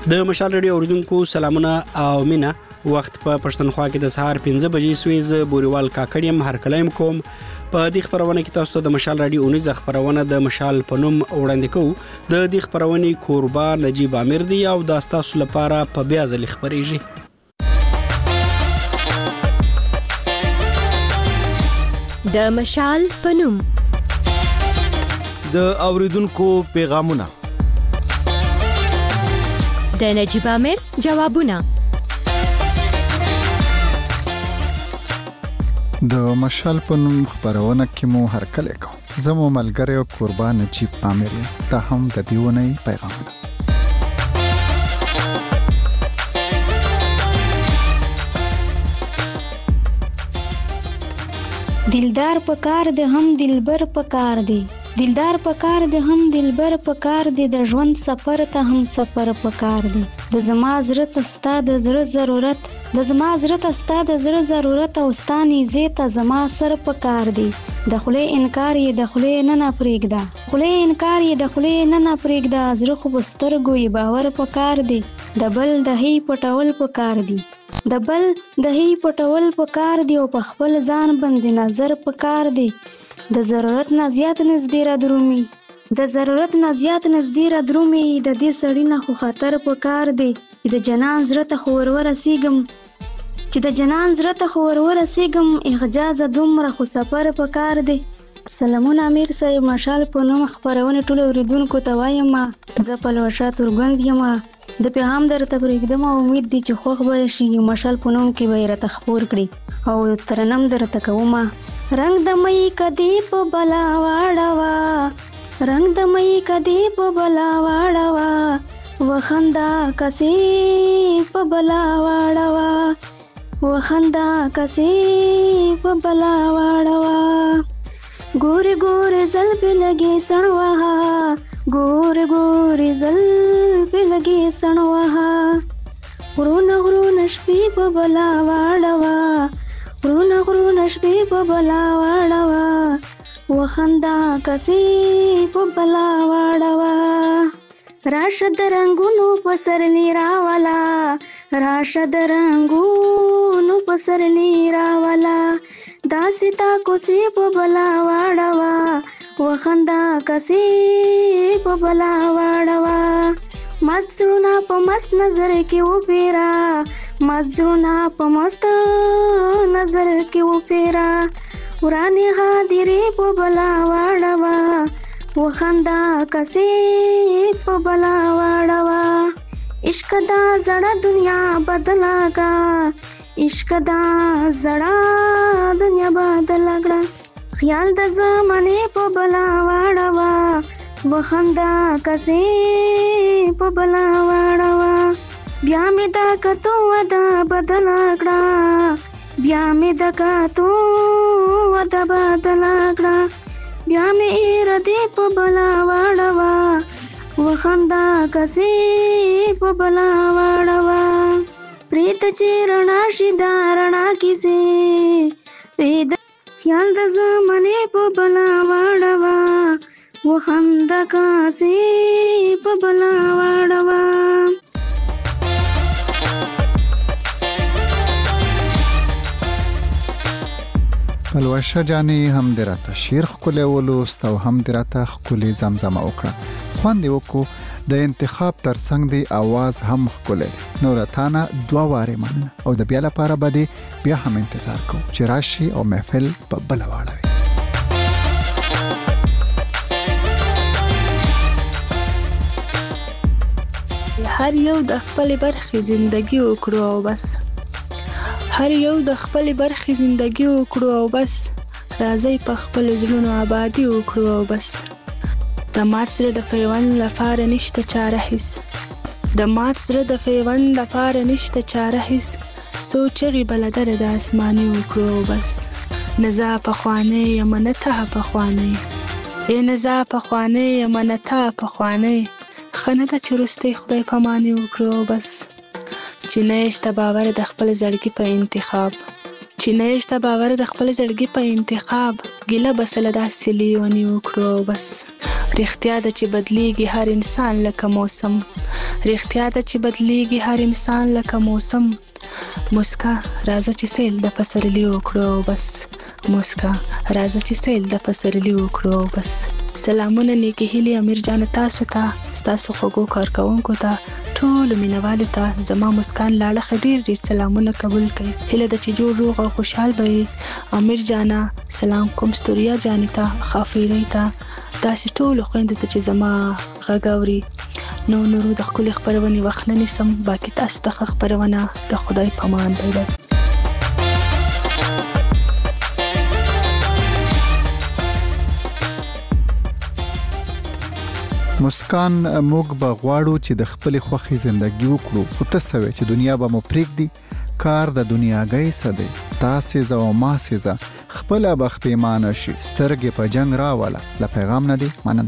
د مشال رادیو اوریدونکو سلامونه او مینا. وخت په پښتونخوا کې د سهار 5 بجې سوي. ز بوريوال کاکړیم هر کلایم کوم. په دې خبرونه کې تاسو ته د مشال رادیو اونیز خبرونه د مشال پنوم وړاندې کوو. د دې خبرونه کوربا نجیب امیر دی او د تاسو لپاره په بیا ځل خبرېږي. د مشال پنوم د اوریدونکو پیغامونه، د نجیب امیر جوابونه. د مشال پنوم خبرونه کې مو هر کله کوم. زمو ملګری او قربان نجیب امیر ته هم د دیونه پیغامونه. دلدار پکار د هم دلبر پکار دی، دلدار پکار د هم دلبر پکار دی، د ژوند سفر ته هم سفر پکار دی. د زما زړه ته ستا د زړه ضرورت، د زما زړه ته ستا د زړه ضرورت او ستاني زه ته زما سر پکار دی. د خله انکار یې د خله نه پرېږده، خله انکار یې د خله نه پرېږده، زړه خو بسترګو یې باور پکار دی. د بل د هی پټول پکار دی، د بل د هی پټول پکار دی او په خپل ځان باندې نظر پکار دی. د ضرورت نه زیات نږدې را درومي، د ضرورت نه زیات نږدې را درومي، د دې سړی نه خو خطر پکار دی. چې د جنان زړه ته خو ورسیږم، چې د جنان زړه ته خو ورسیږم، احجاز دومره خو سفر پکار دی. سلامونه امیر صاحب، مشال پنوم خبرونه ټول اوریدونکو ته وایم. زه پلوشه تورګند یم. د پیغام درته پرېږدم او امید دی چې خوښ به شي. مشال پنوم کې به یې راته خپور کړي او ترنم درته کوم. رنگ د مئی کدی په بلا واړوا، رنگ د مئی کدی په بلا واړوا، وخندا کسي په بلا واړوا، وخندا کسي په بلا واړوا. ګوري ګوري زل په لګي سنوها، ګوري ګوري زل په لګي سنوها، غرونه غرونه شپې په بلا واړوا، غرونه غرونه شپې په بلا واړوا، وخندا کسي په بلا واړوا. راشه د رنگونو پسرلی راوالا، راشه د رنگونو پسرلی راوالا، داسې تا کوسي په بلا واړوا، وخندا کسي په بلا واړوا. مست زړونه په مست نظر کې وپیرا، مست زړونه په مست نظر کې وپیرا، ورانې غادرې په بلا واړوا، وخندا کسي په بلا واړوا. عشق دا زړه دنیا بدلا کړه، عشق دا زړه دنیا بدلا کړه، خیال د زمانه په بلا واړوا، وخندا کسي په بلا واړوا. بیا مې دا کتو ودا بدلا کړه، بیا مې دا کتو ودا بدلا کړه، بیا مې اراده په بلا واړوا، وخندا کسي په بلا واړوا. پریت چې رڼا شي دا رڼا کیسه، پرید خیال د زمانه په بلا واړوا، وخندا کسي په بلا واړوا. پلوشه جانی هم دراته شیر خکله ولوست او هم دراته خکله زمزمه وکړه. خوند وکړو د انتخاب ترڅنګ دی आवाज هم خکله. نورتانه دوا واره مننه او د بیا لپاره بده بیا هم انتظار کو چې راشي او محفل په بل واړوي. هر یو د خپل برخې زندگی وکړو او بس، هر یو د خپل برخې زندگی وکړو او بس، راځي په خپل ژوند آبادی وکړو او بس. د مات سره د پیوند لپاره نشته چاره هیڅ، د مات سره د پیوند لپاره نشته چاره هیڅ، سوچغي بلدر د اسماني وکړو او بس. نزا په خوانه یمنته په خوانه، ای نزا په خوانه یمنته په خوانه، خنه د چرسته خدای پاماني وکړو بس. چې نهشته باور د خپل زړګي په انتخاب، چې نهشته باور د خپل زړګي په انتخاب، ګیله بسله داسې لیونی وکړو بس. رښتیا ده چې بدلیږي هر انسان لکه موسم، رښتیا ده چې بدلیږي هر انسان لکه موسم. مسکا راځه چې سیل د پسرلی وکړو بس، مسکا راځه چې سیل د پسرلی وکړو بس. سلامونه نیکی هیلی امیر جان تاسو ته، ستاسو خوږو کارکوونکو ته، ټول مینوالو ته زما مسکان لاړه ډیر ډیر سلامونه قبول کړئ. هیله ده چې جوړ روغ او خوشحال به امیر جانا. سلام کوم ستوریا جانی ته، خافیری ته، تاسو ټول خويندو ته چې زما غاګوري. نورو د خپل خبرونې وخت نه نیسم، باقي تاسو ته خبرونه د خدای په امان. بای بای. مسکان موږ به غواړو چې د خپل خوخي ژوندۍ وکړو، خو ته سوي چې دنیا به مو پرېږدي. کار د دنیاګۍ سده، تاسې زو ما سيزه خپل بخ پیمانه شي، سترګې په جنگ راواله. ل پیغام نه دی مننه.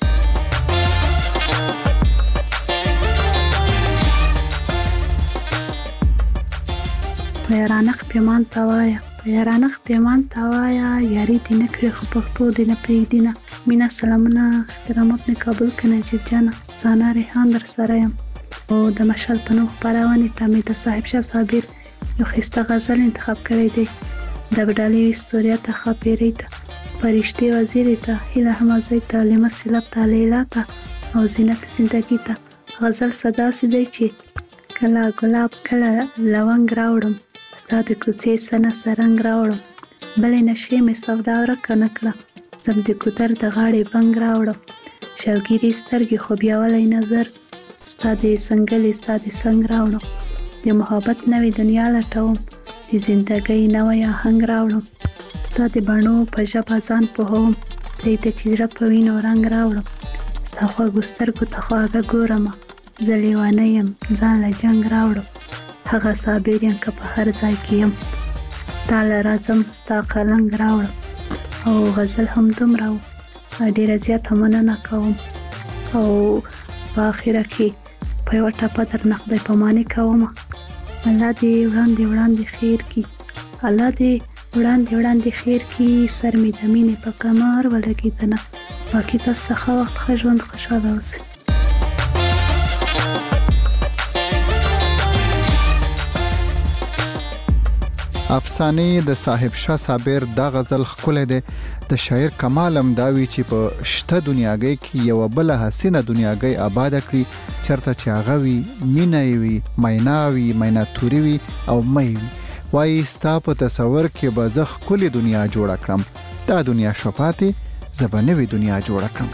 پیرانخ پیمان توایا، پیرانخ پیمان توایا، یاری دی نکړي خو پښتو دی نه پریږدي نه. مینا سلامونه احترامات نه قبول کنه چې جانا زانا ریحان در سره یم او د مشال په نوم خبرونه ته می د صاحب شاه صابر یو خسته غزل انتخاب کړی دی. د بډالي استوریا ته خاپیری ته، فرشتي وزیر ته، هله همزه ته، لمه سلاب ته، لیلا ته او زینت زندگی ته. غزل صدا سي دی چې کله ګلاب کله لونګ راوړم، ستاد کوڅې سنه سرنګ راوړم، بلې نشې مې سودا ورکه نکړه، زم د ګودر د غاړې بنګ راوړم، شوګيري سترګې خو بیا ولې نظر، ستاد څنګهلې ستاد څنګ راوړم، د محبت نوې دنیا لټوم، د زندګۍ نوې آهنګ راوړم، ستاد بڼو په ژبه ځان پوهوم، دې ته چې زړه په وینو رنګ راوړم، ستا خوږو سترګو ته خواږه ګورم، زه لیوانه یم ځان له جنګ راوړم، هغه صابر یم که په هر ځای کې یم، ستا له راځم ستا قلنګ راوړم. او غزل هم دومره و، ډېره زیاته مننه کوم او په اخره کې په یوه ټپه درنه خدای پاماني کوم. الله دې وړاندې خیر کړي، الله دې وړاندې خیر کړي، سر مې د مینې په کمر ولګېدنه. باقي تاسو ته ښه وخت، ښه ژوند، خوشحاله اوسئ. افسانه د صاحب شاه صابر دا غزل خپل دی. د شاعر کمال امداوی چې په شته دنیاګۍ کې یو بل حسینه دنیاګۍ آباد کړي، چرته چې هغه وي مینه وي، میناوي، میناتوري وي او مې وي. وایي ستا په تصور کې به زه خپل دنیا جوړ کړم، دا دنیا شفاته زبنوي دنیا جوړ کړم.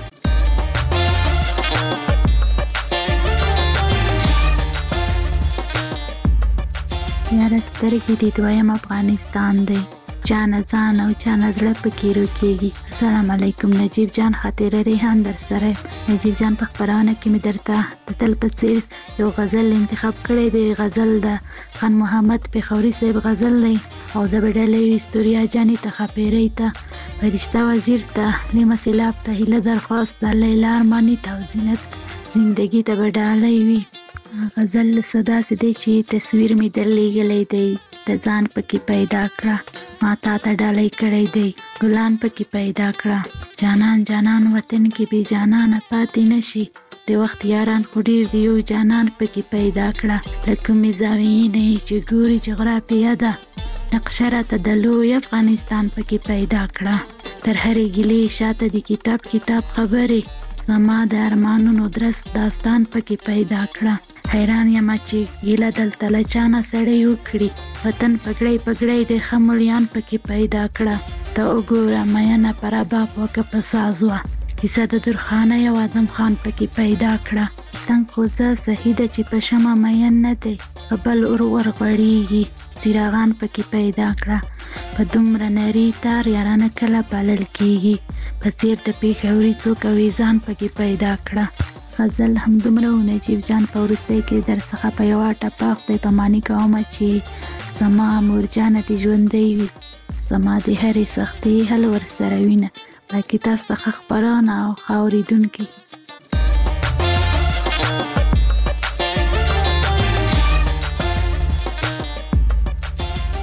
یاره سترګې دې دویم افغانستان دی، جان ځان او جان زړه پکې روکېږي. السلام علیکم نجیب جان، خاطر ریحان در سره. نجیب جان په خبرونه کې مې درته د تل په څیر یو غزل انتخاب کړی دی. غزل د خان محمد پیښوري صاحب غزل دی او د بډالۍ استوریا جانې ته، خاپیری ته، فرشته وزیر ته، لیمه سلاب ته، هیله درخواست ته، لیلا ارماني ته او زینت زندگی ته بډالۍ وي. غزل صدا سي دی چې تصویر می درلېږلی دی، د ځان پکې پیدا کړه، ما تا ته ډالۍ کړی دی، ګلان پکې پیدا کړه، جانان وطن کې بې جانانه پاتې نشي، د وخت یاران خو ډېر دی، یو جانان پکې پیدا کړه، لکه مې زاویې نه چې ګوري جغرافیه ده، نقشه راته د لوی افغانستان پکې پیدا کړه، تر هرې ګیلې شاته د کتاب خبرې، زما د ارمانونو درس داستان پکې پیدا کړه، حیران یم چې ګیله دلته له چانه سړی وکړي، وطن پګړی د ښه ملیان پکې پیدا کړه، ته وګوره مینه پر رباب وکه په ساز وه، کیسه د درخانه یو اعظم خان پکې پیدا کړه، څنګ خو زه صحیح ده چې په شمه مین نه دی، په بل اور ورغړېږي، څراغان پکې پیدا کړه، په دومره نري تار یارانه کله پالل کېږي، په څیر د پیښوري څوک اویزان پکې پیدا کړه. غزل هم دومره و نجیب جان، په وروستۍ کې در څخه په یوه ټپه خدای پاماني کوم چې زما مور جانه دې ژوندۍ وي، زما د هرې سختۍ حل ورسره وینه. باقي تاسو ته ښه خپرونه او ښه اورېدونکي.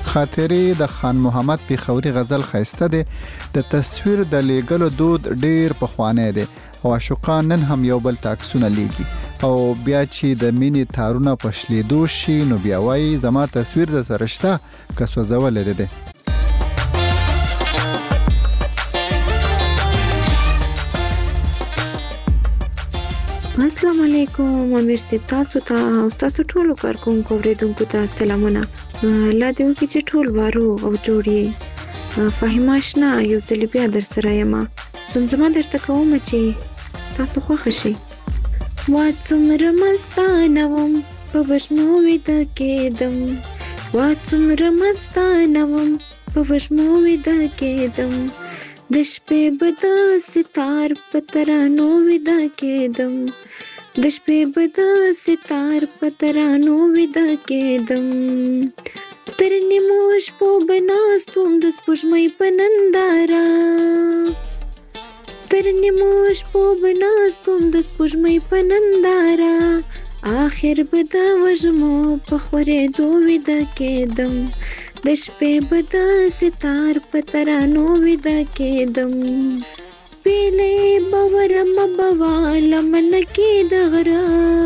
خاطرې د خان محمد پیښوري غزل ښایسته دی. د تصویر د لیږلو دود ډیر پخوانی دی او عاشقان نن هم یو بل ته عکسونه لیږي او بیا چې د مینې تارونه په شلیدو شي نو بیا وایي زما تصویر د سره شته که سوځولی دی. السلام علیکم امیر صاحب، تاسو ته او تاسو ټولو کارکونکو اوریدونکو ته سلامونه. الله دې وکړي چې ټول وارو او جوړ یې. فهیمه اشنا یو ځل بیا در سره یم. زمزمه درته کوم چې ستاسو خوښه شي. وا څومره مستانه وم په وږمو ویده کېدم، وا څومره مستانه وم په وږمو ویده کېدم، د شپې به د ستار په ترانو ویده کېدم، د شپې به د ستار په ترانو ویده کېدم، تر نیمو شپو به ناست وم د سپوږمۍ په ننداره، تر نیمو شپو به ناست وم د سپوږمۍ په ننداره، آخر به د وږمو په خورېدو ویده کېدم، د شپې به د ستار په ترانو ویده کېدم، پیلې به ورمه بوالم نکې د غره،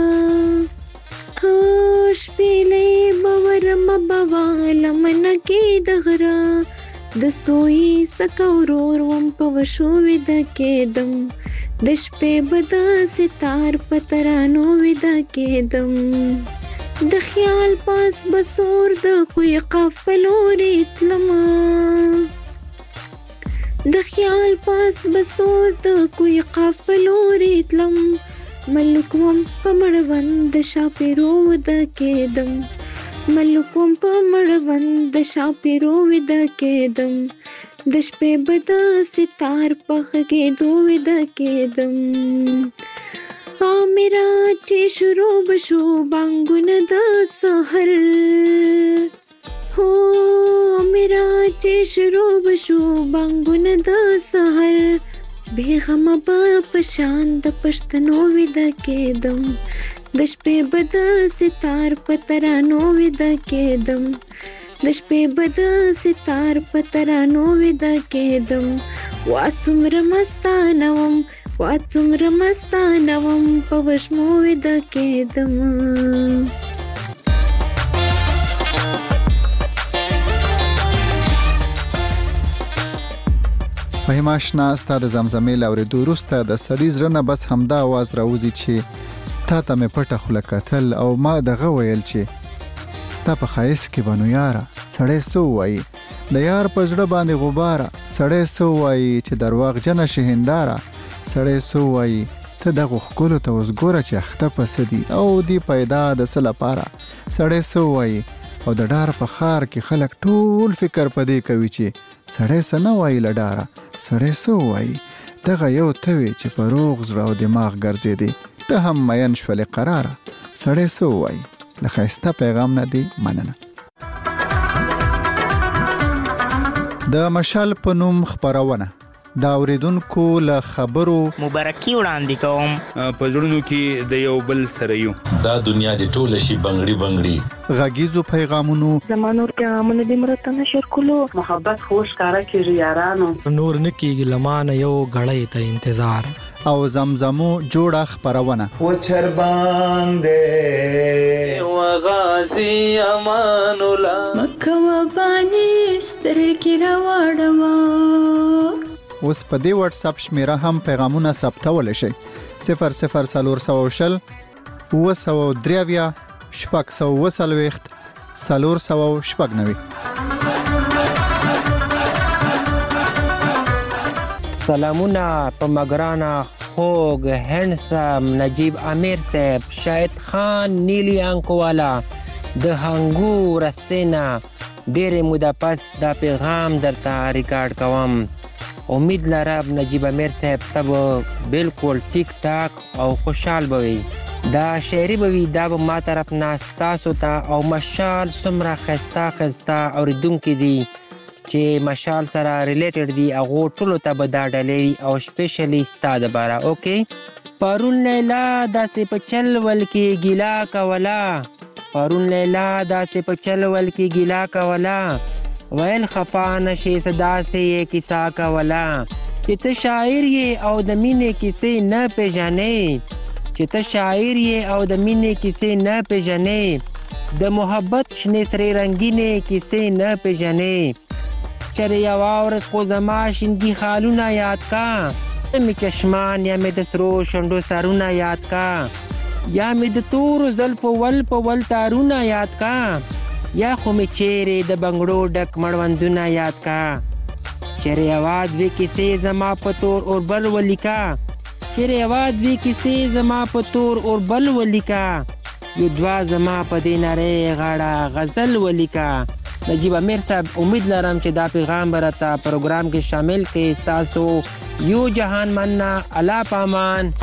شپیلې به ورمه بوالم نکې د غره، د سوی سکه ورور وم په وشو ویده کېدم، د شپې به د ستار په ترانو ویده کېدم، د خیال پاس بسور د کوی قافلوري تلما، د خیال پاس بسور د کوی قافلوري تلم، ملک وم په مړوند د شاپیرو ویده کېدم، ملک وم په مړوند د شاپیرو ویده کېدم، د شپې به د ستار په غږېدو ویده کېدم، میرا چې شروع بشو بانګونه د سحر، هو میرا چې شروع بشو بانګونه د سحر، بیغمه به په شان د پښتنو ویده کېدم، د شپې به د ستار په ترانو ویده کېدم، د شپې به د ستار په ترانو ویده کېدم، وا څومره مستانه وم، وا څومره مستانه وم په وږمو ویده کېدم. فهیمه اشنا ستا د زمزمې له اورېدو وروسته د سړي زړه نه بس همدا اواز راوځي چې تا ته مې پټه خوله کتل او ما دغه ویل چې ستا په ښایست کې به نو یاره سړی څه ووایي، د یار په زړه باندې غباره سړی څه ووایي چې درواغجنه شي هنداره، سړی څه ووایي ته دغو ښکلو ته اوس ګوره چې اخته پسه دي او دی پیدا د څه لپاره، سړی څه ووایي او د ډار په ښار کې خلک ټول فکر په دې کوي چې سړی څه نه وایي له ډاره، سړی څه ووایي دغه یو ته وي چې په روغ زړه او دماغ ګرځېدې ته هم مین شولې قراره، سړی څه ووایي. له ښایسته پیغام نه دی مننه. د مشال په نوم خپرونه دا اوریدونکو له خبرو مبارکي وړاندې کوم، په زړونو کې د یو بل سره یو، دا دنیا دې ټوله شي بنګړي بنګړي، غږیزو پیغامونو زمانور پیغامونه دې مرته نشر کولو، محبت خوش کارا کېږي یارانو، نور نکیږي لمانه یو غړې ته انتظار، او زمزمو جوړه خپرونه و چر باندې و غازی امان الله مکه و باندې سترګې راوړم. اوس په دې واتس اپ شمیره هم پیغامونه ثبتولی شئ 00400 903 640 490. سلامونه په مګرانه خوږ هندسم نجیب امیر صاحب، شاهد خان نیلی انکوالا د هنګو رستینا، ډېرې موده پس دا پیغام درته ریکارډ کوم. امید لرم نجیب امیر صاحب ته به بالکل ټیک ټاک او خوشحال به وي. دا شعري به وي، دا به ما طرف نه ستاسو ته او مشال څومره ښایسته ښایسته اورېدونکي دي چې مشال سره ریلیټډ دي، هغو ټولو ته به دا ډالۍ او سپیشلی ستا دپاره. اوکې، پرون لیلا داسې په چل ول کې ګیلا کوله، پرون لیلا داسې په چل ول کې ګیلا کولا ویل خفا نشي صدا سے کیسا کولا چې ته شاعر یې او د مینې کیسې نه پیژنې چې ته شاعر یې او د مینې کیسې نه پیژنې د محبت شنې سرې رنګینې کیسې نه پیژنې چرې یوه ورځ خو زما شینګي خالونه یاد کا مې چشمان یا مې د سرو شونډو سرونه یاد کا یا مې د تورو زلفو ول په ول تارونه یاد کا یا خو مې چیرې د بنګړو ډک مړوندونه یاد کا چیرې یواد وی کیسې زما په تور اور بل ولیکا چیرې یواد وی کیسې زما په تور اور بل ولیکا یو دوا زما په دې نری غاړه غزل ولیکا نجیب امیر صاحب امید لرم چې دا پیغام به راته پروګرام کې شامل کړئ ستاسو یو جهان مننه الله پامان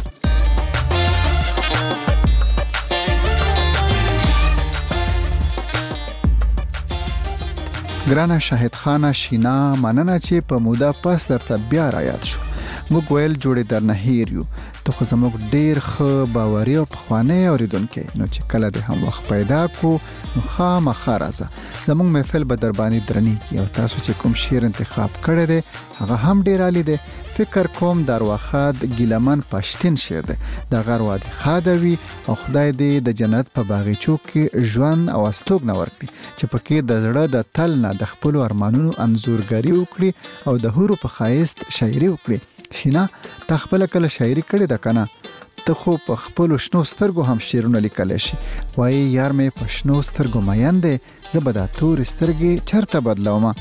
ګرانه شاهد خانه شینا مننه چې په موده پس درته بیا را یاد شو موږ ویل جوړې در نه هیر یو ته خو زموږ ډېر ښه باوري او پخوانی اورېدونکی نو چې کله دې هم وخت پیدا کو نو خامخا راځه زموږ محفل به در باندې درنیږي او تاسو چې کوم شعر انتخاب کړی دی هغه هم ډېر عالی دی فکر کوم دروخاد ګیلمن پښتین شعر دی د غر وادي خادوي او خدای دې د جنت په باغچو کې ژوند او استوګ نه ورکړي چې پکې د زړه د تل نه د خپل ارمانونو انځورګری وکړي او د هورو په خایست شاعري وکړي شینا تا خپل کله شاعري کړې ده کنه ته خو په خپل شنو سترګو هم شعرونه لیکلی شي وایي یار مې په شنو سترګو مین دی زه به دا تورې سترګې چرته بدلومه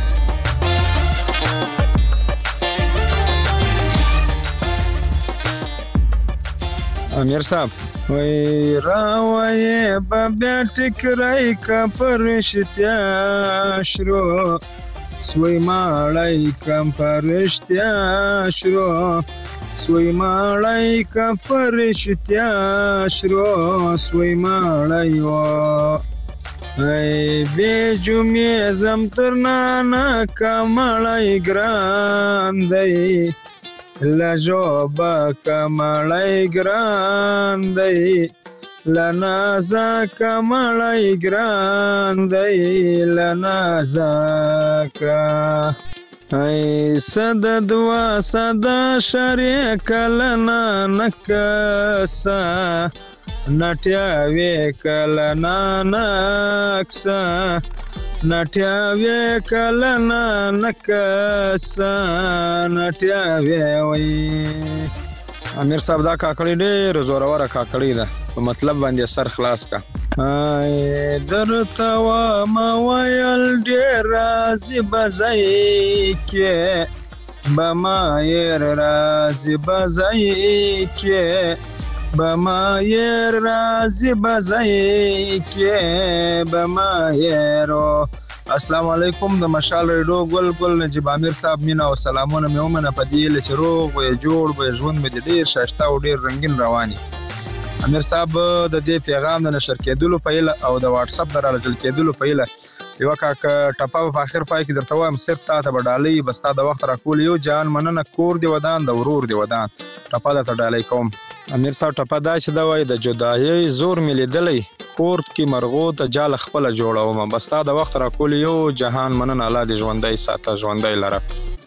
امیر صاحب وای راوي بیا ټکرای کا پرشتیا شرو سوی ماړی کم پرشتیا شرو سوی ماړی کا پرشتیا شرو سوی ماړی و ای به جمعه زم ترنا کمړی ګران دی لجوبا کمړی ګران دی لنازا کمړی ګران دی لنازا کا ای صد دوا صدا شریک لنا نکسا نټیا وی کلنا نکسا نټیا وی کلنا نکسا نټیا وی امیر صاحب دا کاکړی ډېر زوروره کاکړی ده په مطلب باندې سر خلاص کا درته واما ویل ډېر راځي بځای کې بمایر راځي بځای کې بمایر راځي بځای کې بمایرو السلام علیکم د مشال ریډیو ګل ګل نجیب امیر صاحب مینا او سلامونه مې ومنه په دې لچ روغ او جوړ به ژوند مې ډېر شاشته او ډېر رنگین رواني امیر صاحب د دې پیغام د نشر کېدلو په اله او د واتس اپ درالجل کېدلو په اله یو کا ټپه په اخر پای کې درته وایم صرف تا ته بډالۍ بستا د وخت راکول یو جان مننه کور دی ودان د ورور دی ودان ټپه د ډالۍ کوم امیر صاحب ټپه دا چې دا وای د جدایي زور مې لیدلې کور کې مرغو ته جال خپل جوړوم بستا د وخت راکول یو جهان مننه الله دې ژوندۍ ساته ژوندۍ لره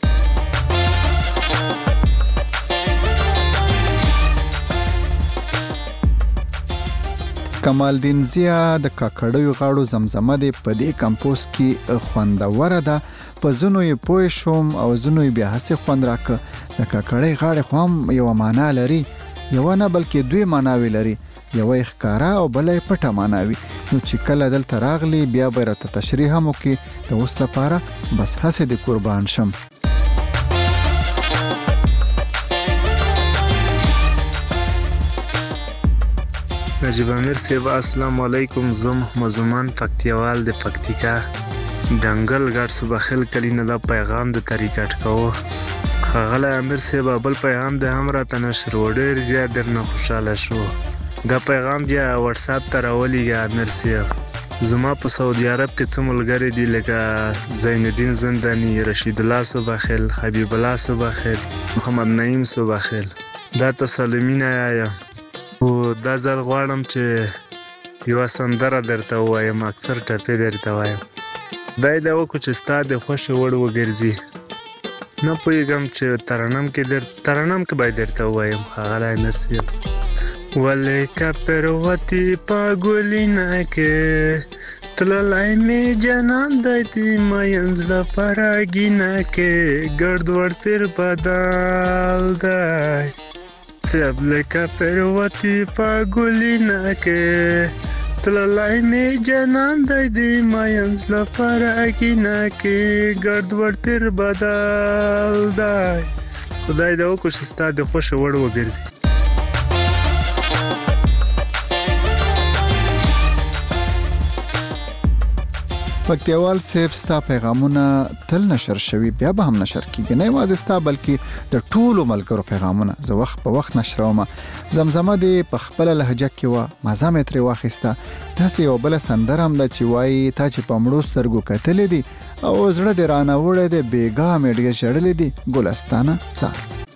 کمال دین زیا د کاکړیو غاړو زمزمه دی په دې کمپوز کې خوندوره ده په زونو یې پوه شوم او زونو یې بیا هسې خوند راکه د کاکړۍ غاړې خو هم یوه معنا لري یوه نه بلکې دوی معناوې لري یوه یې ښکاره او بله یې پټه معنا وي نو چې کله دلته راغلی بیا به راته تشریح هم وکړي د اوس لپاره بس هسې د قربان شم نجیب امیر صاحب السلام علیکم زم مزمان پکتیوال د پکتیکا دنګل ګډ صبحخل کلی نه دا پیغام د طریقټ کوو خغله امیر صاحب بل پیغام د هم راته نشر وړ زیات درنه خوشاله شو دا پیغام بیا واتس اپ ته راولېږه امیر صاحب زما په سعودي عرب کې څو ملګري دي لکه زین الدین زندانی رشید الله صبحخل حبیب الله صبحخل محمد نعیم صبحخل دا تسلیمینه یا او دا ځل غواړم چې یو سندره درته وایم، اکثر ټپې درته وایم. دای دا وکړو چې ستا د خوښې وړ وګرځي. نه پوهېږم چې ترنم کې باید درته ووایم. ښاغلی مرسي. ولې که پروتې په ګلینه کې تللی مې جانان دی د مین زړه په راګینه کې ګرد ور پیر بدل دی. ولې که پروتې په ګلینه کې تللی مې جانان دی د مین زړه په راګینه کې ګرد ور پیر بدل دی. خدای دې وکړو چې ستا د خوښې وړ وګرځي. پکتیوال صاحب ستا پیغامونه تل نشر شوي، بیا به هم نشر کیږي. نه یوازې ستا بلکې د ټولو ملګرو پیغامونه زه وخت په وخت نشروم. زمزمه دې په خپله لهجه کې وه، مزه مې ترې واخیسته. داسې یو بله سندره هم ده چې وایي تا چې په مړو سترګو کتلې دي او زړه دې رانه وړی دی، بېګاه مې ډېر ژړلې دي ګلستانه سار.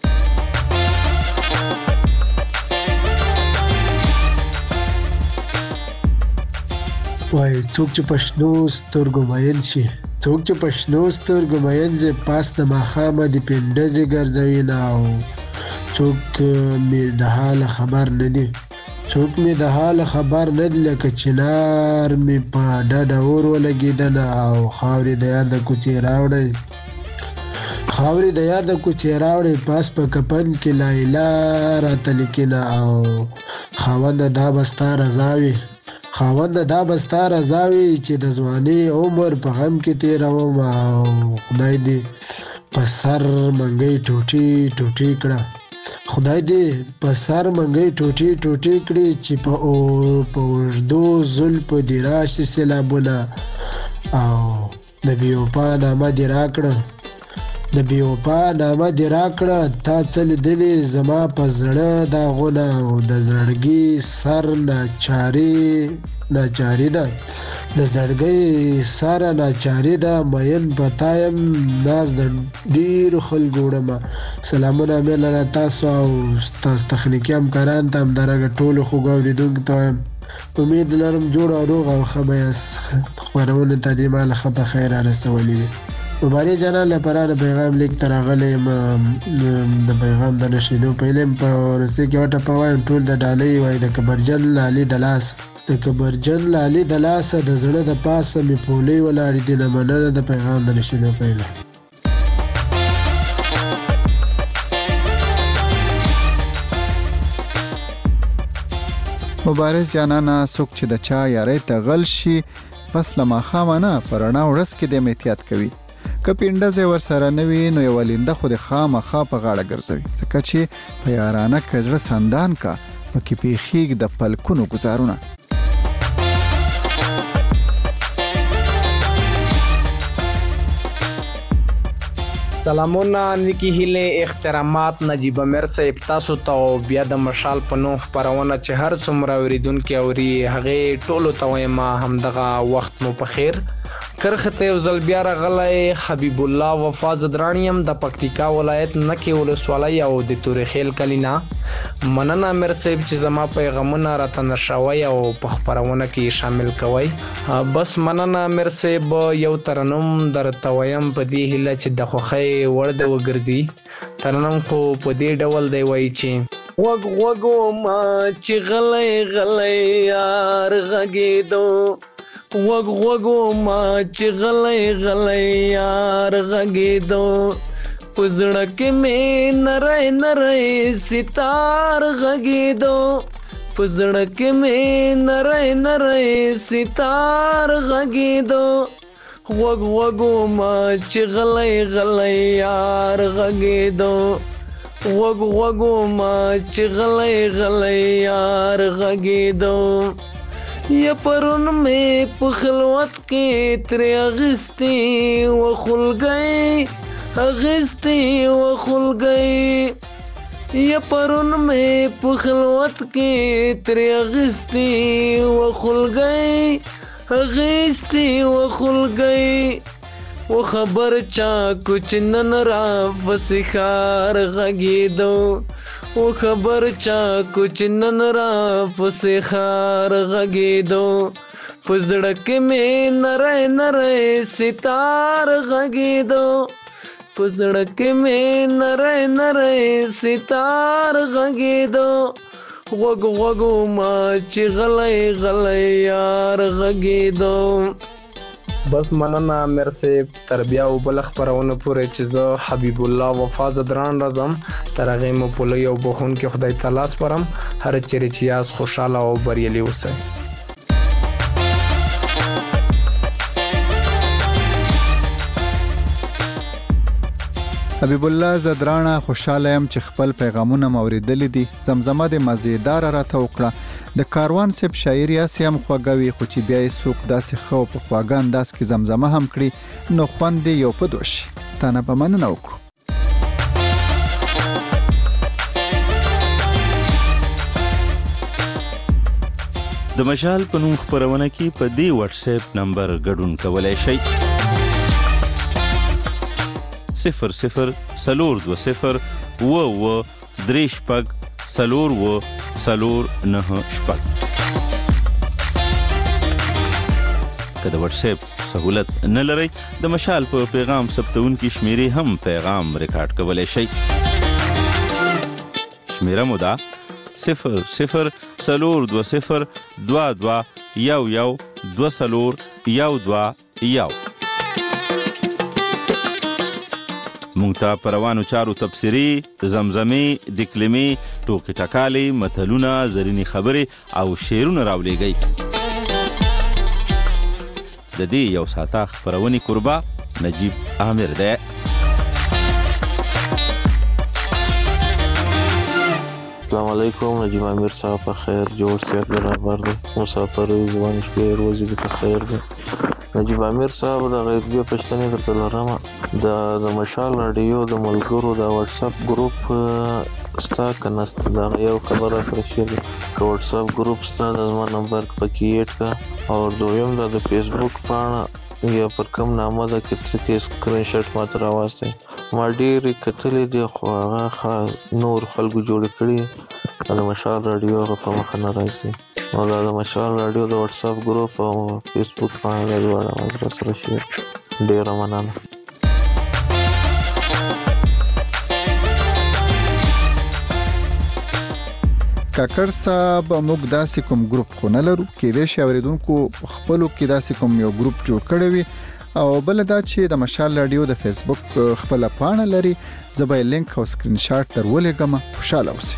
وای څوک چې پښنو سترګو مین شي، څوک چې پښنو سترګو مین شي، پاس د ماښامه د پنډزې ګرځوي نه، او څوک مې د حال خبر نه دی، څوک مې د حال خبر نه دی، لکه چنار مې په ډډه اور ولګېدنه، او خاورې د یار د کوڅې راوړی، خاورې د یار د کوڅې راوړی، پاس په کفن کې لایلا راته لیکنه، او خاونده دا به ستا رضا وي، خاونده دا به ستا رضا وي چې د ځوانۍ عمر په غم کې تېروم، او خدای دې په سر منګۍ ټوټې ټوټې کړه، خدای دې په سر منګۍ ټوټې ټوټې کړي چې په اوږدو زلفو دې راشي سیلابونه، او د بېوفا نامه دې راکړه، د بېوفا نامه دې راکړه، تا څه لیدلې زما په زړه داغونه، او د زړګي سر ناچاري ده، د زړګي سر ناچاري ده، مین پتا یم ناز د ډېرو خلکو وړمه. سلامونه امیر لاله تاسو او تاسو تخنیکي همکاران ته، همدارنګه ټولو خوږو اورېدونکو ته وایم امید لرم جوړ او روغ او ښه به یاست. خپرونې ته دې ما له ښه په خیر رارسولي وي. مبارک جانان لپاره د پیغام لیک ته راغلی یم. د پیغام د نشریدو پهله یم په وروستۍ کې وټه په وایم ټول د ډالۍ وایي د کبرجن لالي د لاس، د کبرجن لالي د لاسه د زړه د پاسه مې پولۍ ولاړې دي نه مننه د پیغام د نشریدو پهله. مبارک جانانا څوک چې د چا یارۍ ته غل شي پس له ماښامه نه په رڼا ورځ کې د احتیاط کوي. که پینډزې ورسره نه وي نو یوه لینده خو د خامخا په غاړه ګرځوي، ځکه چې په یارانه که زړه سندان کا پکې پیښیږي د پلکونو ګزارونه. سلامونه، نیکی هیله، احترامات. نجیب امیر صاحب تاسو ته بیا د مشال په نوم خپرونه چې هر څومره اوریدونکي اوري هغې ټولو ته وایم همدغه وخت مو په خیر. کرخه ته یو ځل بیا راغلی حبیب الله وفا زدرانی یم د پکتیکا ولایت نکې ولسوالۍ او د تورې خیل کلي نه. مننه امیر صاحب چې زما پیغامونه راته نشروئ او په خپرونه کې شامل کوئ. بس مننه امیر صاحب. یو ترنم درته وایم په دې هیله چې د خوښۍ وړ دی وګرځي. ترنم خو په دې ډول دی وایي چې غوږ غوږو ما چې غلی غلی یار غږېدو، غوږ غوږو ما چې غلی غلی یار غږېدو، په زړه کې مې نری نری ستار غږېدو، په زړه کې مې نری نری ستار غږېدو، غوږ غوږو ما چې غلی غلی یار غږېدو، غوږ غوږو ما چې غلی غلی یار غږېدو. یا پرون مې په خلوت کې ترې اغستې و خلګۍ، اغستې و خلګۍ، یا پرون مې په خلوت کې ترې اغستې و خلګۍ، اغستې و خلګۍ، و خبر چا کچ نن را فسخار غږیدو و خبر چا کچ نن را فسخار غږیدو پزړه کې مې نری نری ستار غږیدو پزړه کې مې نری نری ستار غږیدو غوږ غوږ ما چې غلی غلی یار غږیدو. بس مننه امیر صاحب. تر بیا او بل خبرونه پورې چې زه حبیب الله وفا زدران راځم تر هغې مو پولی او بخونکي خدای تعالی سپارم. هر چیرې چې یاست خوشحاله او بریالي اوسئ. حبیب الله زدرانه خوشاله يم چې خپل پیغامونه موریدلې دي. زمزمه د مزیدار راته وکړه. د کاروان سیب شاعري اسیم خوګوي خو چې بیا یې څوک داسې خو په خواږه انداز کې زمزمه هم کړي نو خوند یو په دوش تانه په مننه وکړو. د مشال په نوم خبرونه کې په دې واتس اپ نمبر ګډون کولای شئ 00 و درې شپږ سلور و سلور نه شپږ. که د واتس اپ سهولت نه لرئ د مشال په پیغام ثبتونکي شمیرې هم پیغام ریکارډ کولی شئ. شمیره مو ده 0020221112 مونږ ته په روانو چارو تبصرې، زمزمې، ډکلمې، ټوکې ټکالې، متلونه، زرینې خبرې او شعرونه راولېږئ. د دې یو ساعته خپرونې کوربه نجیب عامر دی. السلام علیکم. نجیب عامر صاحب په خیر جوړ صحت برابر دی. مسافر ځوان شپې روزي دې په خیر دی. نجیب عامر صاحب د غیبیه پښتنې درته لرم. د مشال راډیو د ملګرو د واتس اپ ګروپ ستا که نسته دغه یو خبره سره شیر دی. که واتس اپ ګروپ ستا د زما نمبر پکې ایډ کا او دویم د فیسبوک پاڼه یا پر کوم نامه ده کې څه سکرین شاټ ماته راواستئ. ما ډېرې کتلې دي خو هغه نور خلکو جوړې کړي د مشال راډیو هغه په مخه نه راځي. نو دا د مشال راډیو د واتس اپ ګروپ او فیسبوک پاڼه دا دواړه سره شیر. ډېره مننه. کاکړ صاحب موږ داسې کوم ګروپ خو نه لرو. کېدای شي اوریدونکو خپلو کې داسې کوم یو ګروپ جوړ کړی وي او بل دا چې د مشال راډیو د فیسبوک خپله پاڼه لري. زه به یې لینک او سکرین شاټ در ولېږم. خوشحاله اوسئ.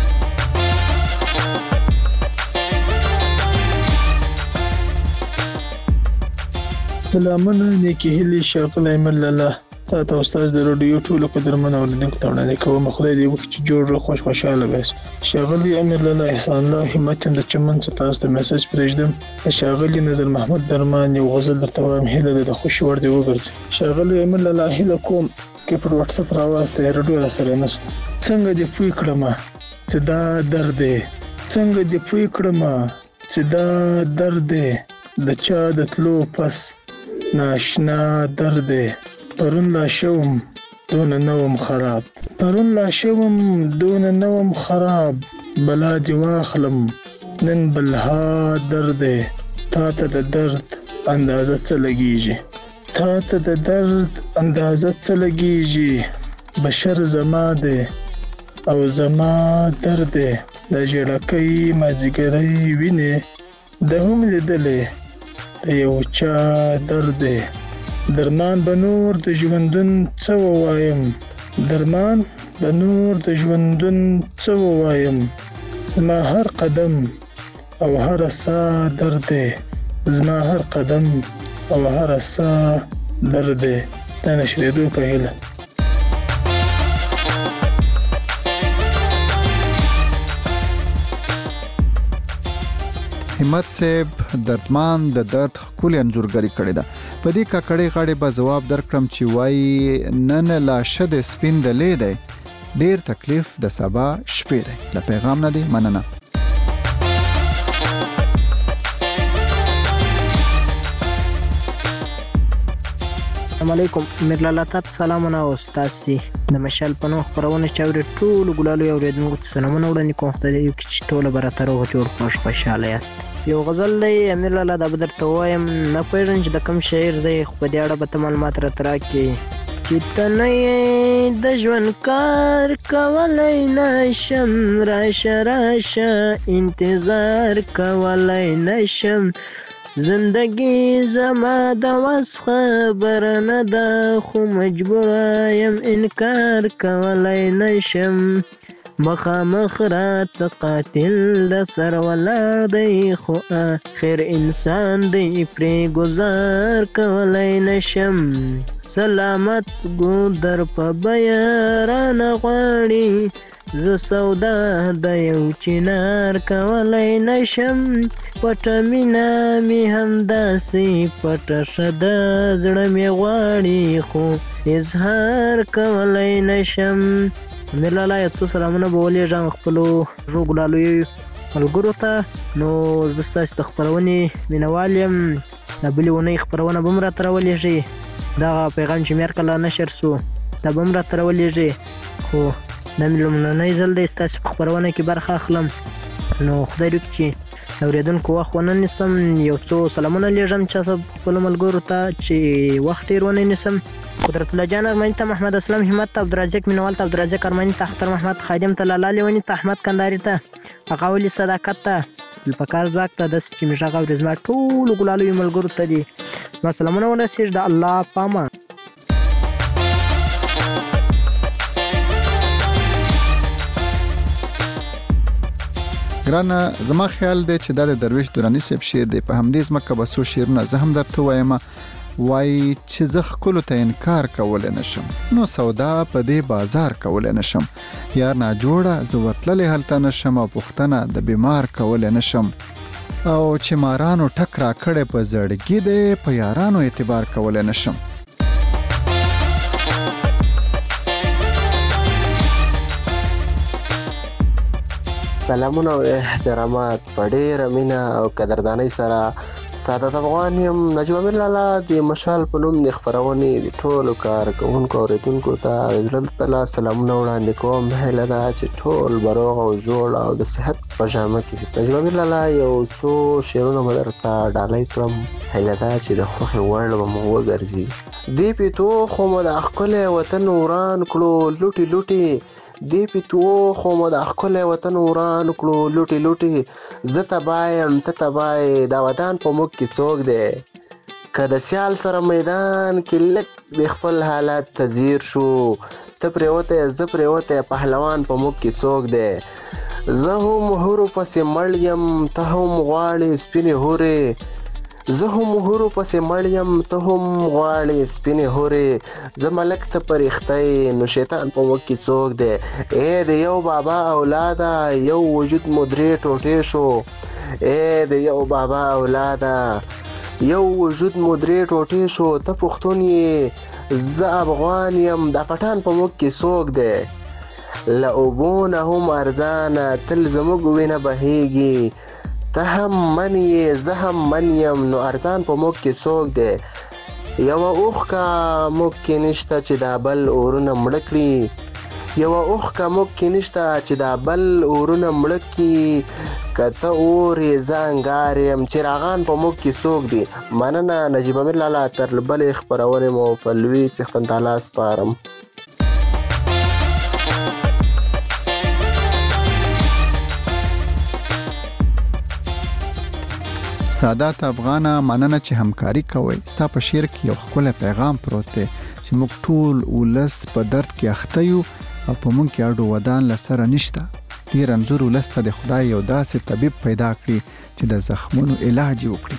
سلامونه نیکی هیلې ښاغلی ملاله تا ته استاد د راډیو ټولو قدرمنو اوریدونکو ته وړاندې کوم. خدای دې وکړي چې جوړ خوشحاله وایاست. ښاغلی امیر لاله احسان الله همت هم د چمن څخه تاسو ته میسج پرېږدم. ښاغلی نظر محمد درمان یو غزل درته وایم. هیله ده د خوښي وړ دې وګرځي. ښاغلی امیر لاله هیله کوم کې پر واتس اپ راواستئ راډیو راسره نشته. څنګه دې پوه کړم چې دا درد دی، څنګه دې پوه کړم چې دا درد دی، د چا د تلو پس ناشنا درد دی. پرون لا شوم دون نوم خراب، پرون لا شوم دون نوم خراب، بلا دی واخلم نن بلها درد دی. تا ته د درد اندازه څه لګیږي، تا ته د درد اندازه څه لګیږي. بشر زما دی او زما درد دی. د ژړکۍ مازیګرۍ وینې د هم لیدلې د یو چا درد دی. درمان به نور د ژوندون څه ووایم، درمان به نور د ژوندون څه ووایم. زما هر قدم او هر ساه درد دی، زما هر قدم او هر ساه درد دی. د نشریدو په هیله. همت صاحب دردمان د درد ښکلې انځورګري کړې ده. په دې کاکړې غاړې به ځواب درکړم چې وایي نن لا شه د سپین دلې دی، ډېر تکلیف د سبا شپې دی. له پیغام نه دی مننه. السلام علیکم امیر لالا تاسو سلامونه او تاسو د مشال په نوم خپرونه چاوري ټول ګلالو یو ریدونکو ته سلامونه وړاندې کوم خدای یو کې ټول براتر او جوړ خوشاله یاست یو غزل دی امیر لالا د بدر ته وایم نه پېژنم چې د کوم شاعر دی خو په دې اړه به معلومات راته راکړي چې ته نه د ژوند کار کولی نشم راشه انتظار کولی نشم زندگی زما د وس خبر نه ده خو مجبوره یم انکار کولی نشم مخامخ رات قاتل د سر ولاړ دی خو آخر انسان دی پرې گزار کولی نشم سلامت ګودر په بیا رانه غواړي زه سودا د یو چنار کولی نشم پټه مینه مې همداسې پټه شه د زړه مې غواړي خو اظهار کولی نشم امیر لالا یو څو سلامونه به ولېږم خپلو ژو ګلالویو ملګرو ته نو زه ستاسې د خپرونې مینهوال یم د بلې اونۍ خپرونه به هم راته راولېږئ دغه پیغام چې مې هرکله نشر سو دا به هم راته راولېږئ خو دا مې لومړنی ځل دی ستاسې په خپرونه کې برخه اخلم نو خدای دې وکړي چې اورېدونکو وخت ونه نیسم یو څو سلامونه لېږم چا خپلو ملګرو ته چې وخت ډېر ونه نیسم قدرت الله جان ارماني ته محمد اسلام همت ته عبدالرزاق مینوال ته عبدالرزاق ارماني ته اختر محمد خادم ته لالا لیوني ته احمد کنداري ته اغاولي صداقت ته الفکار زاک ته داسې چې مې غږ اوري زما ټولو ګلالویو ملګرو ته دي زما سلامونه ورسېږي د الله پامان ګرانه زما خیال دی چې دا د درویش درانی صاحب شعر دی په همدې ځمکه به څو شعرونه زه هم درته وایم وایي چې زه ښکلو ته انکار کولی نشم نو سودا په دې بازار کولی نشم یار ناجوړه زه ورتللی هلته نشم او پوښتنه د بیمار کولی نشم او چې مارانو ټک راکړی په زړګي دی په یارانو اعتبار کولی نشم سلامونه او احترامات په ډېره مینه او قدردانۍ سره سعادت افغان یم نجیب امیر لالا د مشال په نوم د خپرونې د ټولو کارکوونکو اورېدونکو ته د زړه تله سلامونه وړاندې کوم هیله ده چې ټول به روغ او جوړ او د صحت په جامه کې نجیب امیر لالا یو څو شعرونه به درته ډالۍ کړم هیله ده چې د خوښې وړ به مو وګرځي دې پیتو خو مو د ښکلی وطن وران کړو لوټې لوټې دې پیتو خو مو د ښکلی وطن وران کړو لوټې لوټې زه تبایم ته تبای دا ودان په موږ کې څوک دی که د سیال سره میدان کې لږ د خپل حالت ته ځیر شو ته پرېوتی زه پرېوتی پهلوان په موږ کې څوک دی زه هم هورو پسې مړ یم ته هم غواړې سپینې هورې زه هم هورو پسې مړ یم ته هم غواړې سپینې هورې زه ملک ته پرېښتی نو شیطان په موږ کې څوک دی ای د یو بابا اولاده یو وجود مو درې ټوټې شو ای د یو بابا اولاده یو وجود مو درې ټوټې شو ته پښتون یې زه افغان یم دا پټان په موږ کې څوک دی له اوبو نه هم ارزانه تل زموږ وینه بهیږي ته هم من یې زه هم من یم نو ارزان په موږ کې څوک دی یوه اوښکه موږ کې نشته چې دا بل اورونه مړه کړي یوه اوښکه موږ کې نشته چې دا بل اورونه مړه کړي که ته اور یې زه انګار یم چراغان په موږ کې څوک دی مننه نجیب امیر لالا تر بلې خپرونې مو په لوی څښتن تعالی سپارم سادات افغانه مننه چې همکاري کوي ستا په شعر کې یو ښکلی پیغام پروت دی چې موږ ټول ولس په درد کې اخته یو او په موږ کې اډو ودان له سره نشته دې رنځور ولس ته د خدای یو داسې طبیب پیدا کړي چې د زخمونو علاج وکړي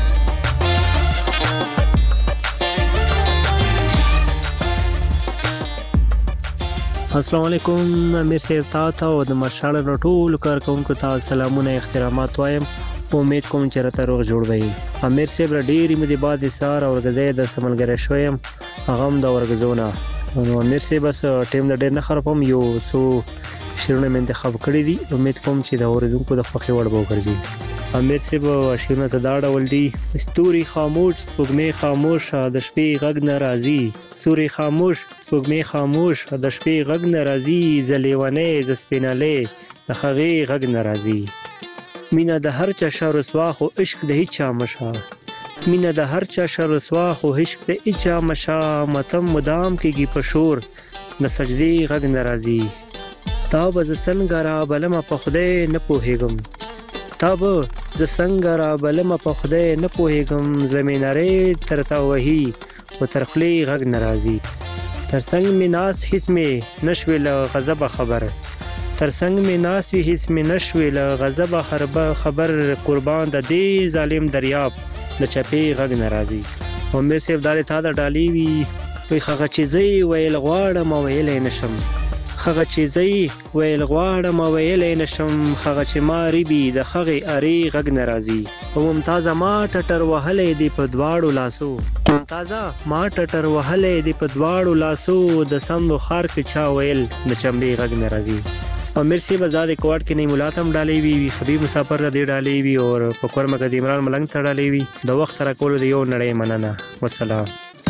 السلام علیکم امیر صاحب تاسو او د مشال ټولو کارکوونکو ته سلامونه احترامات وایم امید کوم چې راته روغ جوړ وي امیر صاحب ډېرې مې د بعد اصرار او ورګزې د سملګری شویم هغه هم د ورګزونه نو امیر صاحب بس ټیم د ډېر نه خرابم یو څو شعرونه مې انتخاب کړي دي امید کوم چې د اوریدونکو د خوښې وړ به وګرځي امیر صاحب شیرونه زدا ډول دی ستوري خاموش سپوږمۍ خاموش د شپې غږ نه راځي ستوري خاموش سپوږمۍ خاموش د شپې غږ نه راځي زلیونې ز سپینلې د هغې غږ نه راځي مینا د هر چا شر رسوا خو عشق د هیڅ چا مشا مینا د هر چا شر رسوا خو عشق د هیڅ چا مشا متم مدام کېږي په شور د سجدې غږ نه راځي تا به زه څنګه رابلمه په خدای نه پوهېږم تا به زه څنګه رابلمه په خدای نه پوهېږم زړه مې نری ترته وهي خو تر خولې غږ نه راځي تر څنګ مې ناست هېڅ مې نه شوې له غضبه خبر تر څنګ مې ناست وي هېڅ مې نه شوې له غضبه خبر قربان د دې ظالم دریاب له چپې غږ نه راځي امیر صاحب دا د تا د ډالۍ وي وایي هغه چې زه یې ویل غواړم ویلی نه شم هغه چې زه یې ویل غواړم ویلی نه شم هغه چې ما ریبي د هغې ارې غږ نه راځي او ممتازه ما ټټر وهلی دی په دواړو لاسو ممتازه ما ټټر وهلی دی په دواړو لاسو د سمو ښار کې چا ویل د چمبې غږ نه راځي امیر صاحب دا د کوټ کې نه مولات هم ډالۍ وي خبيب مسافر د دې ډالۍ وي او په کورمه کې د عمران ملنګ ته ډالۍ وي د وخت را کولو د یو نړۍ مننه والسلام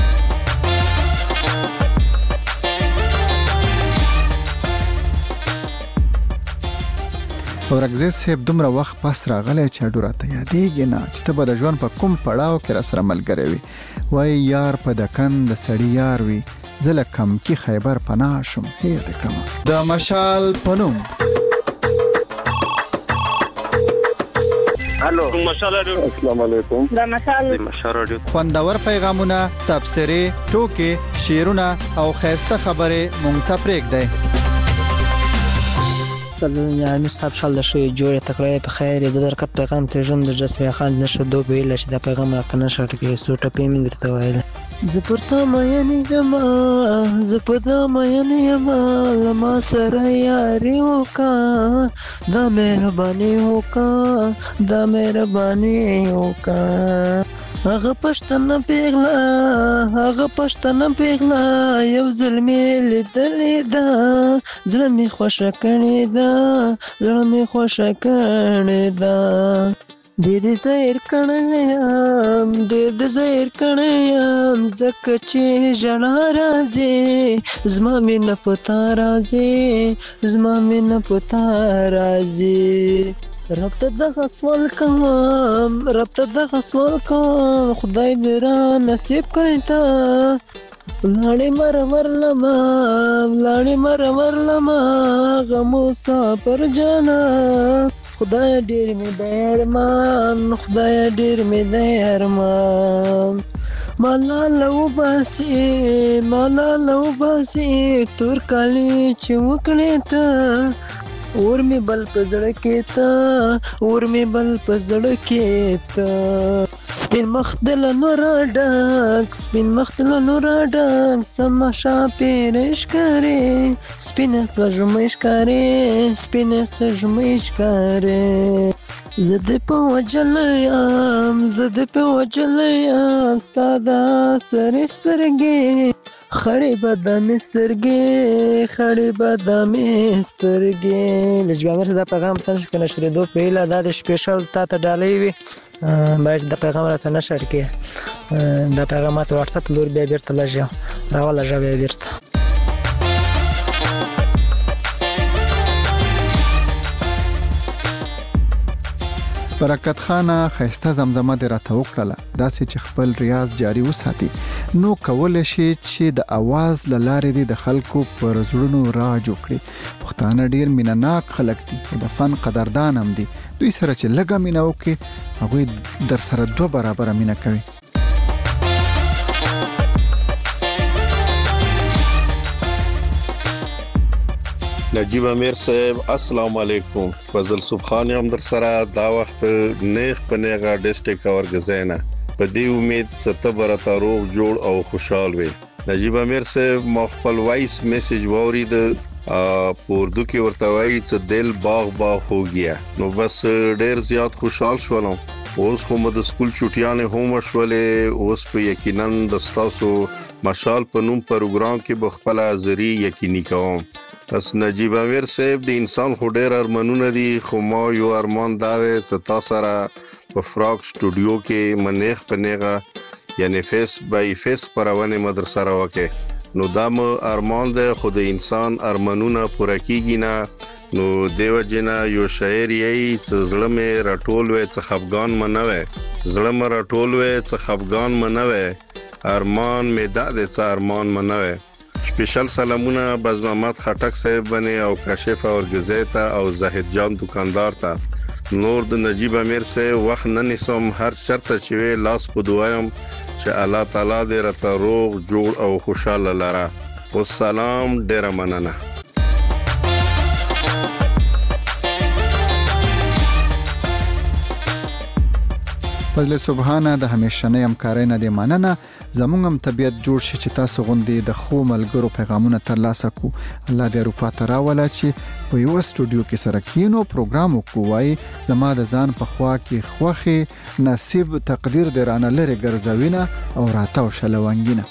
اورګزی صاحب دومره وخت پس راغلی چې اډو راته یادېږي نه چې ته به د ژوند په کوم پړاو کې راسره ملګری وي وایي یار په دکن د سړي یار وي زه له کمکي خیبر پناه شم هیر دې کړمه د مشال په نوم الو مشال رادیو السلام علیکم د مشال رادیو خوندور پیغامونه تبصرې ټوکې شعرونه او خیسته خبرې مونږ ته پرېږدئ امیر صاحب شال د شوی جوړې تکړه په خیر د برکت پیغام ته ژوند د جسمي خان نشو دو ویل چې دا پیغام راته نشه ټکی سو ټپې مې درته وایل زه پرته مې یم لما سره یاري وکا دا مهرباني وکا هغه پښتنه پیغلا یو ظلمي لیدلې دا زړه می خوښه کړې دا ډېر زیر کړم زکه چې ژړا راځي زما مینه پتا راځي رب ته دغه سوال کوم خدای دې را نصیب کړی تا لاړې مرور لما غمو سفر جانا خدای ډېر مې د ارمان مالا لو باسي تور کالی چې وکړې ته اور می بل پزړه کې تا سپین مخدل نور ډک سمشا پیرش کرے سپین سوجمش کرے زد په وجلیم ستادا سرسترګي خړې بادامې سترګې لجبامر دا پیغام تاسو کنه شریدو پیله دا د سپیشل تا ته ډالۍ وي باید دا پیغام راته نشر کې دا پیغامات واتس اپ لور بیا بیرته لږه راواله ژبه بیرته برکت خانه خیسته زمزمه دې راته وکړله داسې چې خپل ریاض جاری وساتي نو کولی شي چې د اواز له لارې دې د خلکو پر زړونو راج وکړي پښتانه ډېر مینه‌ناک خلک دي او د فن قدردان هم دي دوی سره چې لږه مینه وکړي هغوی در سره 2 برابره مینه کوي نجیب امیر صاحب السلام علیکم فضل سبحان هم در سره دا وخت نیغ په نیغه ډسټریکټ اورګزینا په دې امید ست برته روغ جوړ او خوشحال وي نجیب امیر صاحب مخفل وایس میسج وورید پوردو کې ورته وایي چې دل باغ هو گیا نو بس ډیر زیات خوشحال شولم اوس خو د سکول چټیانې هم شولې اوس په یقینا د تاسو مشال په نوم پروګرام کې بخپل حاضری یقیني کوم پس نجیب امیر صاحب د انسان خو ډېر ارمانونه دي خو ما یو ارمان دا دی چې تا سره په فراق سټوډیو کې منیخ پنیغه یعنی فیس بای فیس پرونه مدرسه راوکه نو دا م ارمان دی خو د انسان ارمانونه پوره کیږي نه نو دیو جنا یو شاعر یې چې زړه مې راټول وې چې خفغان منوي زړه مې راټول وې چې خفغان منوي ارمان مې دا د څه ارمان منوي سپیشل سلامونه باز محمد خټک صاحب باندې او کاشف اورګزی ته او زاهد جان دکاندار ته نور د نجیب امیر صاحب وخت نه نسم هر چرته چې لاس په دوایم چې الله تعالی دې راته روغ جوړ او خوشاله لاره والسلام ډیر مننه فضل سبحانه د همیشنۍ همکارۍ نه د مننه زموږ هم طبيعت جوړ شي چې تاسو غوندي د خو ملګرو پیغامونه ترلاسه کو الله دې اروپا ته راولا چې په یو سټوډیو کې سره کینو پروګرام وکوي زما د ځان په خوا کې خوخي نصیب تقدیر دې رانه لري ګرځوینه او راتاو شلوانګینه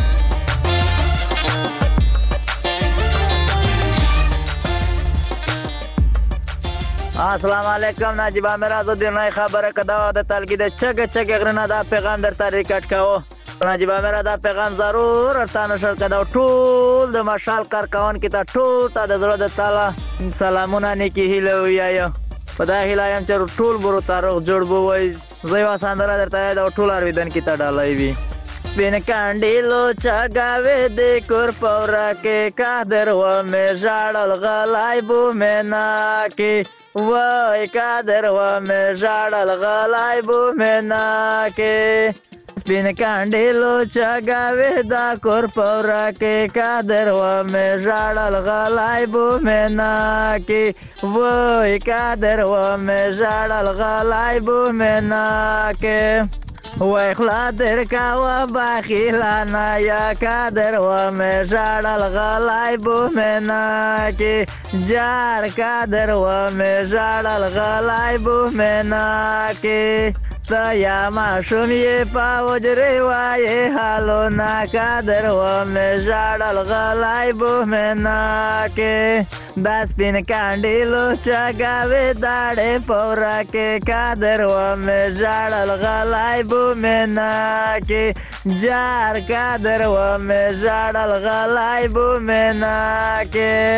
السلام علیکم نجیب امیر آزاد نه خبره کدا د تلګي د چګ غرنه دا پیغام در طریقټ کاو نجیب امیر دا پیغام ضرور ارتانه شر کدا ټول د مشال کارکون کې ته ټول ته د زړه د تعالی سلامونه نیکی هیله ویایا خدای هیلایم چې ټول برو تاریخ جوړ بو وای زوی وساندره درته دا ټول ارویدن کې ته ډالای وی سپین کاندیلو چاگاوی دی کور پورا کې قادر و مې ژړل غلای بو مې کې وای قادر و مې ژړل غلای بو مې کې سپین کاندیلو چاگاوی دا کور پورا کې قادر و مې ژړل غلای بو مې کې وای قادر و مې ژړل غلای بو مې کې وای خلا در کاوه باخیلانا یا قادر و مې ژړل غلای بو مې کې جار قادر و مې ژړل غلای بو مې کې تا یا ماشوم یې په وجرې وایې حالو نا قادر و مې ژړل غلای بو مې کې دا سپین کاندیلو چاگاوی داړې پورا کې قادر و مې ژړل غلای بو مې کې جار قادر و مې ژړل غلای بو مې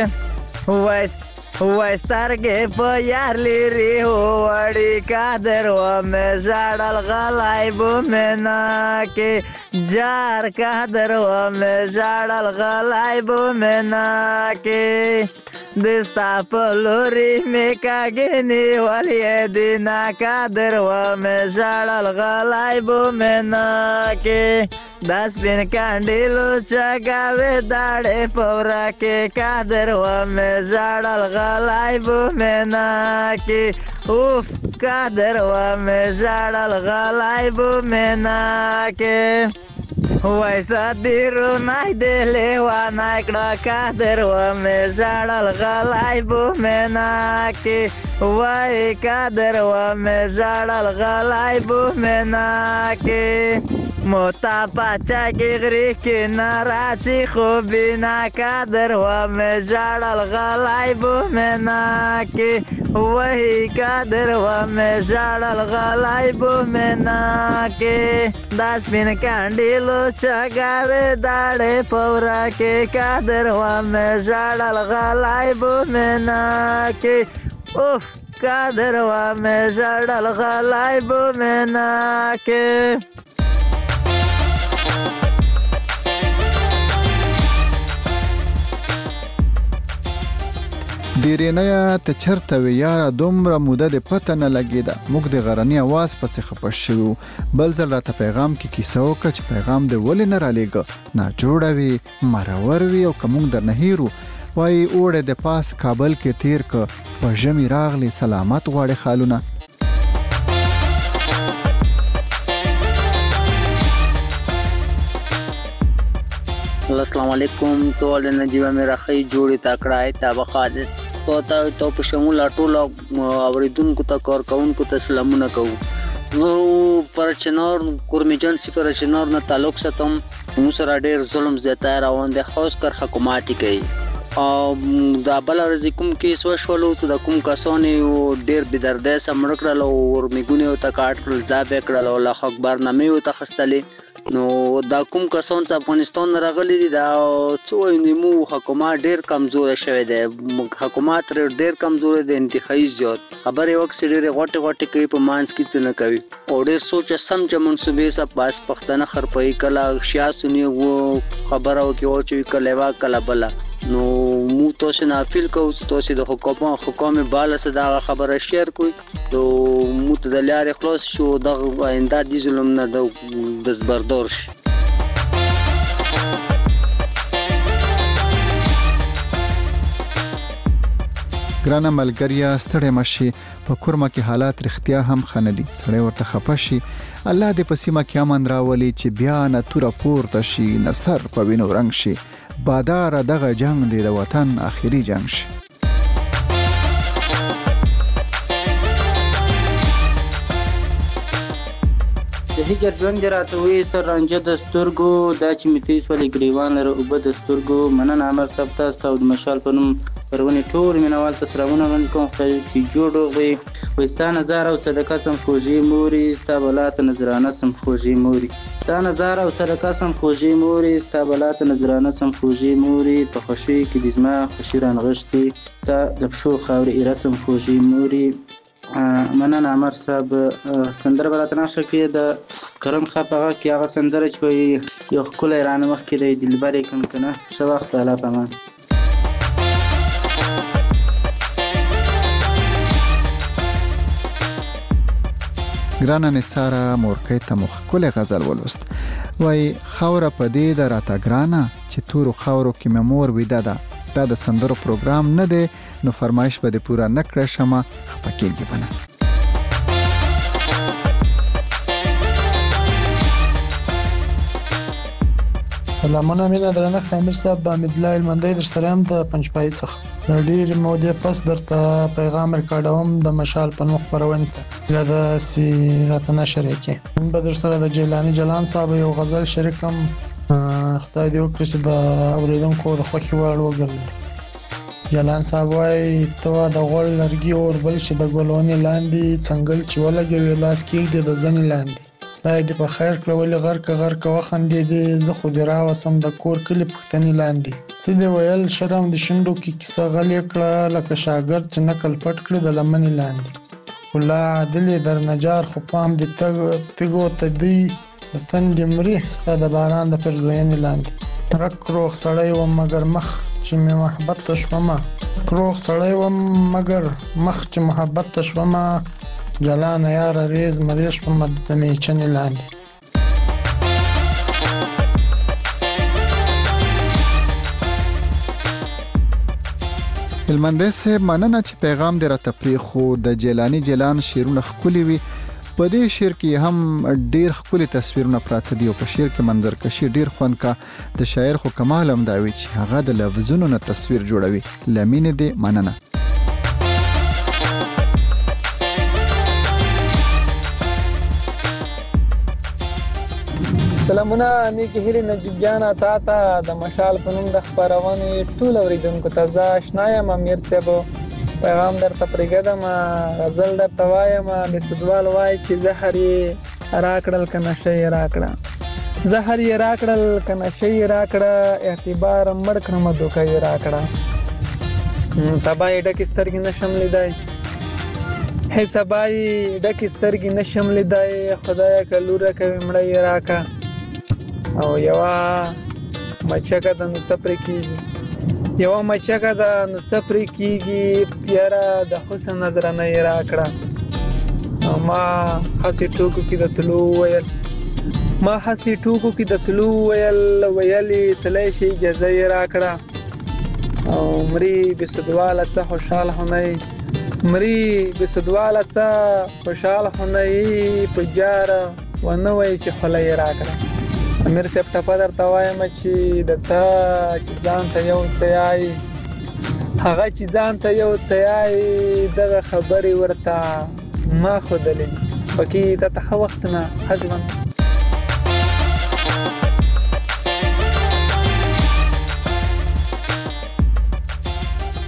کې وای سترګې په یار لري وړي قادر و مې ژړل غلای بو مې کې جار قادر و مې ژړل غلای بو مې کې دستا په لوري مې کاږنی ولې دینا قادر و مې ژړل غلای بو مې کې دا سپین کاندیلو چاگاوی داړې پورا کې قادر و مې ژړل غلای بو مې کې اوف قادر و مې ژړل غلای بو مې کې وای صدیرو نای دلې وانای کړه قادر و مې ژړل غلای بو مې کې وای قادر و مې ژړل غلای بو مې کې موتا پاچا کې غری کې ناراضي خو بنا قادر و مې ژړل غلای بو مې کې وای قادر و مې ژړل غلای بو مې کې دا سپین کاندیلو چاگاوی داړې پورا کې قادر و مې ژړل غلای بو مې کې اوف قادر و مې ژړل غلای بو مې کې دیرینه ته چرته وی یاره دومره موده د پته نه لګیده موږ د غرنی आवाज پسې خپش شو بل ځل راته پیغام کې کیسه وکړه چې پیغام د ولې نه را لېږه نه جوړه وي مرور وي او که موږ در نه هیرو وایي اوړی د پاس کابل کې تیر که په ژمي راغلی سلامت غواړي خالونه السلام علیکم ټول نجیب امیر اخی جوړی تکړه تا بخادت کوتا تو په شمول ټول اوریدونکو ته کار کوونکو ته سلامونه کوم زه پر چنار کورمیجان سی پر چنار نه تعلق ساتم موږ سره ډیر ظلم زیاته روان دي خاص کر حکومتي کوي دا بل ورځ کوم کیس وشولو ته د کوم کسانو ډیر بدرده سمړ کړل او ورمیګونه ته کاټ کړل ځا کړل او الله اکبر نامې او ته خستلې نو دا کوم کسان چې افغانستان راغلي دي دا څو نیمو حکومت ډیر کمزور شوی دی حکومت ډیر کمزور دی انتخابي زیات خبره وکړي ډیر غټه کوي په مانس کې څه نه کوي او ډیر سوچ سم چې منسوبې سب پاس پښتنه خرپوي کلا سیاسي وو خبره وکي او چې کله وا کله بل نو مو تاسو نه اپیل کوو چې تاسو د حکومت بالا صدا خبره شیر کوئ نو مو ته د لارې خلاص شو د آینده د ظلم نه د بردار شي ګرانه ملګریا ستړی مشي په کورما کې حالات رښتیا هم خندي سړی ورته خپشي الله دې په سیمه کې امن راولي چې بیا نه تور پورته شي نصر په وینو رنگ شي بادار دغه جنگ دی د وطن اخیری جنگ شي د هجر ژوند راته وې ستر رانجه د سترګو دا چې متیس ولې ګریوان لره او بد سترګو مننه امر صاحب تاسو د مشال په نوم پرونی ټول مینوال تاسو راونه من کوم چې جوړ وي وستا نظر او صدقه سم خوږی موري ستا بلات نظرانه سم خوږی موري ستا نظر او صدقه سم خوږی موري ستا بلات نظرانه سم خوږی موري په خوشي کې د زما خشیران غشتي تا د پښو خاورې رسم خوږی موري مننه امر صاحب سندره براتنا شکه د کرم خپغه کې هغه سندره چې یو خپل ایران مخ کې د دلبرې کوم کنه شو وخت الله پامان ګرانه نثاره مورکې ته مخ کله غزل ولوست وای خوره پدې د راته ګرانه چې تور خورو کې ممور وېدا دا د سندرو پروګرام نه دی نو فرمایش به د پورا نکړه شمه خپکیږي بنه سلامونه مینه درنه خامر صاحب حمید الله المندی در سره هم د پنځپای څخه د ډیر مودې پس درته پیغام ریکارډوم د مشال په مخ پرونی ته د سیرت نشر کې من به در سره د جیلانی جلان صاحب یو غزل شریکم خدای دې وکړي چې د اوریدونکو د خوښي وړ وګرځي جلان صاحب وايي ته د غوړ لرګي اور بل چې د ګلونې لاندې څنګه چې ولګي لاس کې د ځنې لاندې خدای دې په خیر کړولې غرکه وخندې دې زه خو دې راوسم د کور کلی پښتني لاندې څه دې ویل شرم د شونډو کې کیسه غلې کړه لکه شاګرد چې نقل پټ کړي د لمنې لاندې ولا عادلې در نجار خو پام دې تګو ته دی د تندې مري ستا د باران د پرزوینې لاندې رک روغ سړی وم مګر مخ چې مې محبت ته شومه روغ سړی وم مګر مخ چې محبت ته شومه جلانه یاره ریز مریش په مدمې چنې لاندې هلمندی صاحب مننه چې پیغام دې راته پریښو د جیلانی جیلان شعرونه ښکلي وي په دې شعر کې هم ډیر ښکلي تصویرونه پراته دي او په شعر کې منظرکشي ډیر خوند کا د شاعر خو کمال هم دا وی چې هغه د لفظونو نه تصویر جوړوي لمینه دې مننه سلامونه نیکی هیله نجیب جان تا ته د مشال په نوم د خبرونې ټول اوریدونکو ته زه آشنا یم امیر صاحب پیغام درته پرېږدم غزل درته وایم بسدوال وایي چې زهر یې راکړل که نشه یې راکړه زهر یې راکړل که نشه یې راکړه اعتبار مړ کړمه دوکه یې راکړه سبا یې ډکې سترګې نشم لیدای هی سبا یې ډکې سترګې نشم لیدای خدایه که لوره کوي مړه یې راکړه او یوه مچکه د نو سپرې کېږي یوه مچکه د نو سپرې کېږي پیاره د حسن نظرانه یې راکړه او ما هسې ټوکو کې د تلو ویل ما هسې ټوکو کې د تلو ویلې تلی شي اجازه یې راکړه او مري بسدواله څه خوشحال هنئ مري بسدواله څه خوشحال هنئ په جاره ونه وایي چې خوله یې راکړه امیر صاحب ټپه درته وایم چې د تا چې ځان ته یو څه یایي هغه چې ځان ته یو څه یایي دغه خبرې ورته ما ښودلې پکې تا ته ښه وخت نه ښه ژوند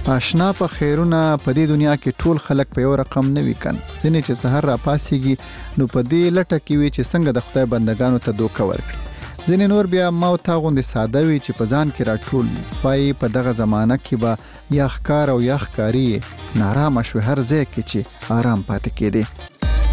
آشنا په خیرونه په دې دنیا کې ټول خلک په یو رقم نه وي کن ځینې چې سحر را پاسيږي نو په دې لټه کې وي چې څنګه د خدای بندگانو ته دوکه ورکړي ځینې نور بیا ما او تا غوندې ساده وي چې په ځان کې راټول وي په دغه زمانہ کې به یا ښکار او یا ښکاري نارامه شو هر ځای کې چې آرام پاتې کېدی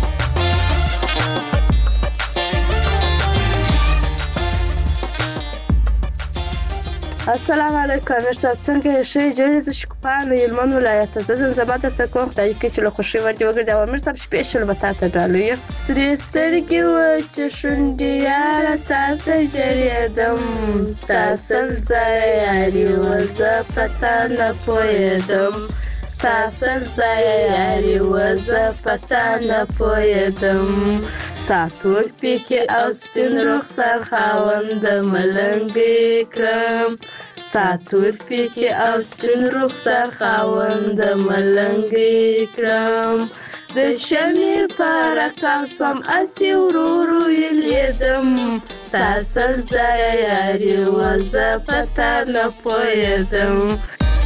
السلام علیکم امیر صاحب څنګه یې ښه جوړې زه شکوپان هلمند ولایت ته زه زمزمه درته کوم خدای کې چې له خوښۍ ور دې وګرځي او امیر صاحب سپیشل به تا ته ډالو یم سرې سترګې وچې شونډې یاره تا ته ژړېدم ستا سل ځایه یاري وه زه په تا نه پوهېدم ستا سل ځایه یاري وه زه په تا نه پوهېدم ستا تور پیکې او سپین رخسار خاونده ملنګې کړم ستا تور پیکې او سپین رخسار خاونده ملنګې کړم د شمې په رکاب سم اسې ورو ورو یې لیدم ستا سل ځایه یاري وه زه په تا نه پوهېدم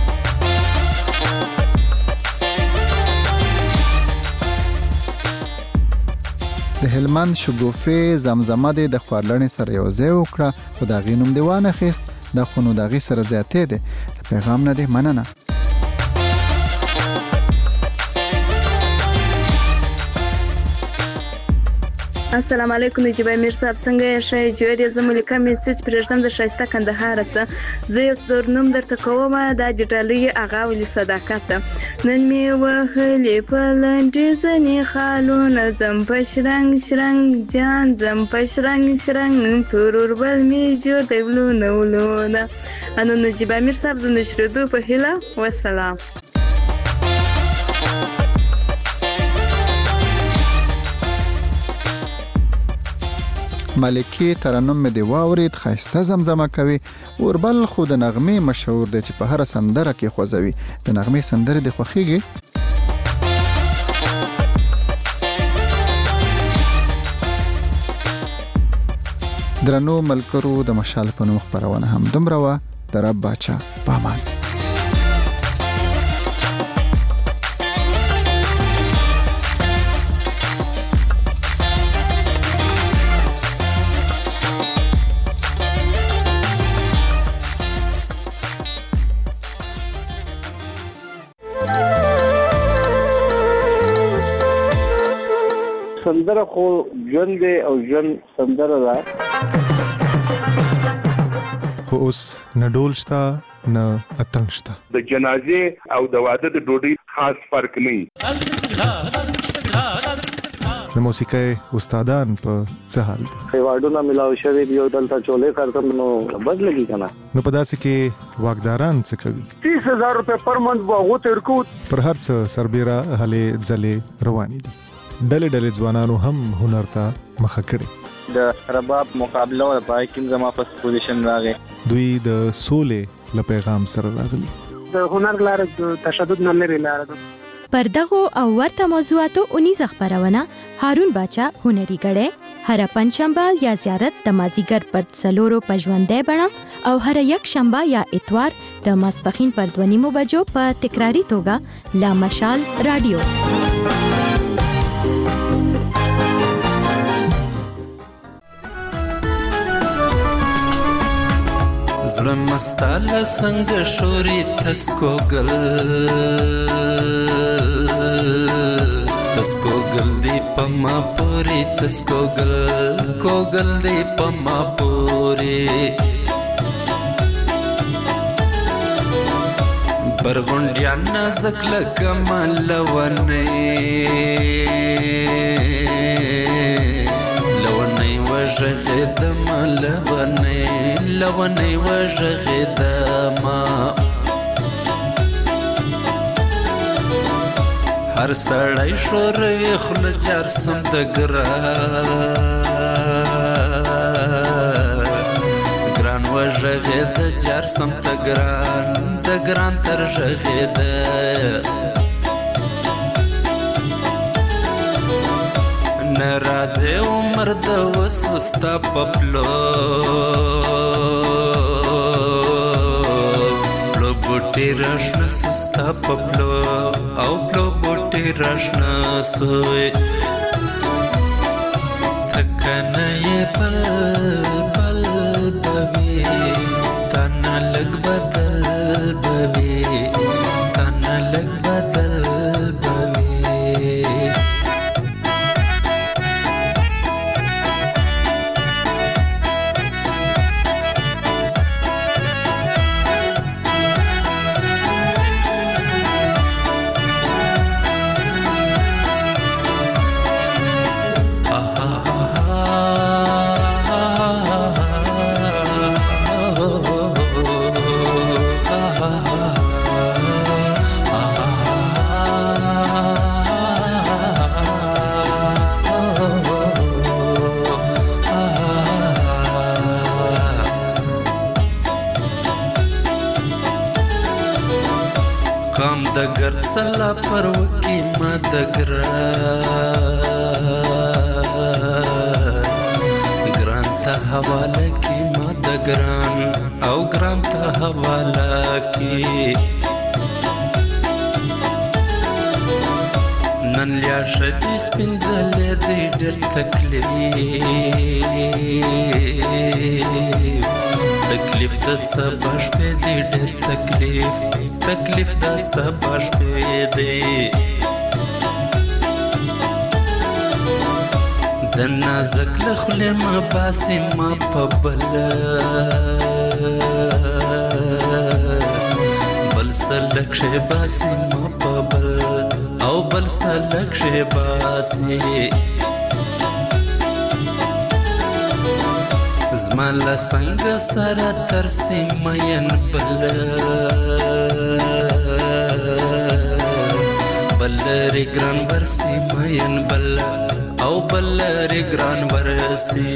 د هلمند شګوفې زمزمه د خوارلړنې سره یو ځای وکړه خو د هغې نوم دې وانخیست دا خو نو د هغې سره زیاتې دی د پیغام نه دی مننه السلام علیکم نجیب امیر صاحب څنګه یې ښه جوړ یې زه ملیکه میسج پرېږدم د ښایسته کندهار څخه زه یو درنوم درته کوم دا د ډالۍ اغا ولي صداقت نن مې وهلې په لنډې ځنې خالونه ځم په شرنګ شرنګ جان ځم په شرنګ شرنګ پر اوربل مې جوړ دی ولونه ولونه انو نجیب امیر صاحب د نشرېدو په هیله والسلام ملکی ترنم مې دی واورید ښایسته زمزمه کوي اوربل خو د نغمې مشهور دی چې په هره سندره کې خوځوي د نغمې سندرې د خوښیږي درنو ملګرو د مشال په نوم خپرونه هم دومره وه د رب باچا پامان سندره خو ژوند دی او ژوند سندره ده خو اوس نه ډول شته نه اتڼ شته د جنازې او د واده د ډوډۍ خاص فرق نه د موسیقۍ استادان په څه حال دي ایوارډونه ملاو شوي دي او دلته چولې کارتم نو بد لګي کنه نو په داسې کې واکداران څه کوي 30000 روپے پر منت وغو ترکو پر هر څه سربېره هلې ځلې روانې دي ډلې ډلې ځوانانو هم هنر ته مخه کړي د رباب مقابله او پای کې زما په پوزیشن راغی دوی د سولې له پیغام سره راغلي د هنر لاره د تشدد نه لري لاره ده پر دغه او ورته موضوعاتو 19 خبرونه هارون باچا هنري غړې هر پنځشنبه یا زیارت د مازیګر پر څلورو پژوندې بڼه او هر یک شنبه یا اتوار د ماسپخین پر 2 بجو په تکراری توګه لا مشال رادیو زړه مستاله څنګه شوري تسکو ګل دی پما پوري تسکو ګل کوګل دی پما پوري برغونډیا نازک لکمل ونه وژغدم لونی وژغدم هر سړی شوروي خل جار سم د ګران وژغد جار سم د ګران تر ژغد نرازه عمر د وسوستا پپلو بوټي بوټي راشنا سستا پپلو او پلو بوټي راشنا سوی تکنه بل بل بوي تانا لګ بدل بوي تانا لګ بدل بوي کام د ګرد سلا پر وکی ما د ګران ته حواله کی ما د ګران او ګران ته حواله کی نن لیا شدی سپینځلې دی ډېر تکلیف د سبا شپې دی ډېر تکلیف د سبا شپې دی د نازک له خولې ما باسي ما په بل سلک شي باسي ما په بل او بل سلک شي باسي زما له څنګه سره ترسي مین بل ری ګران ورسي مین بل او بل ری ګران ورسي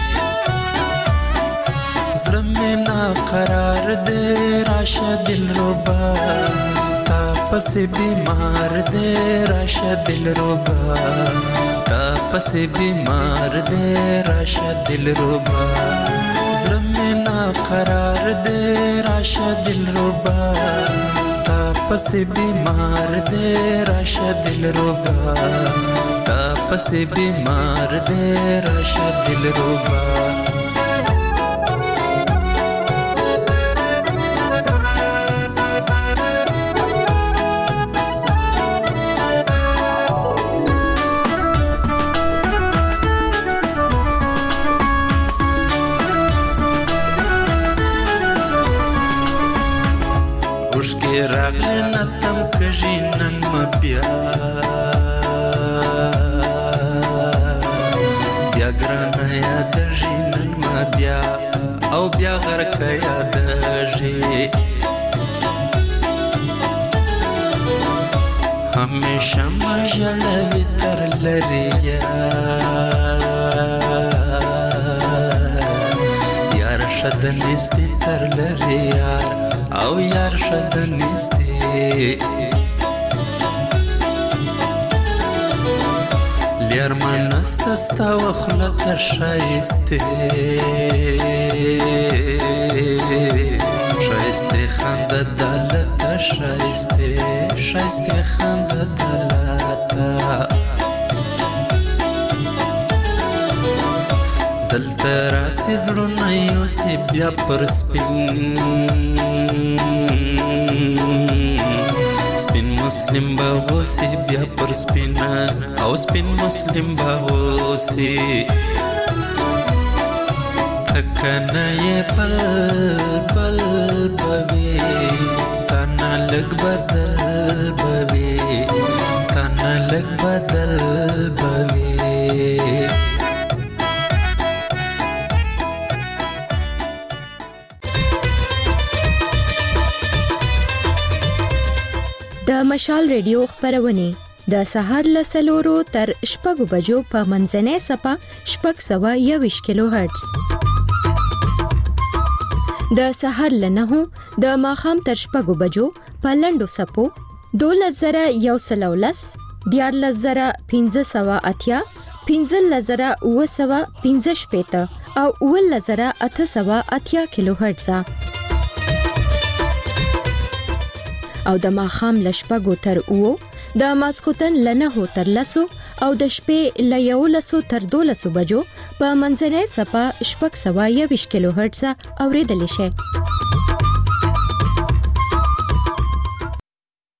زړه مې نا قرار دې راشه دلربا تا پسې بیمار دې راشه دلربا تا پسې بیمار دې راشه دلربا زړه مې نا قرار دې راشه دلربا تا پسې بیمار دې راشه دلربا تا پسې بیمار دې راشه دلربا راغلی نتم کژی نن مبیا بیا ګرانه یادژي نن مبیا او بیا غرقه یادژي همیشه مژړوي تر لرې یار شد نستې تر لرې یار او یار شد نستې لیر من استستا وخلت شایسته شایسته خند دلت شایسته خند دلت دلته راسي زړونه یوسي بیا پر سپین مسلم باغوسی بیا پر سپینا او سپین مسلم باغوسی تکنه بل بل بوي تانا لګ بدل بوي تانا لګ بدل بوي د مشال ریډیو خبرونه د سهار له 4 تر 6 بجو په منځنۍ صفه 621 کیلو هرتز د سهار له 9 د ماخام تر 6 بجو په لندو صفو 2113 14580 15915 او 11880 کیلو هرتز او د ماښام ل 6 تر 9 د ماسخوتن ل 9 تر 10 او د شپې ل 11 تر 12 بجو په منځنۍ صفه 620 کیلو هرتز اوریدل شي.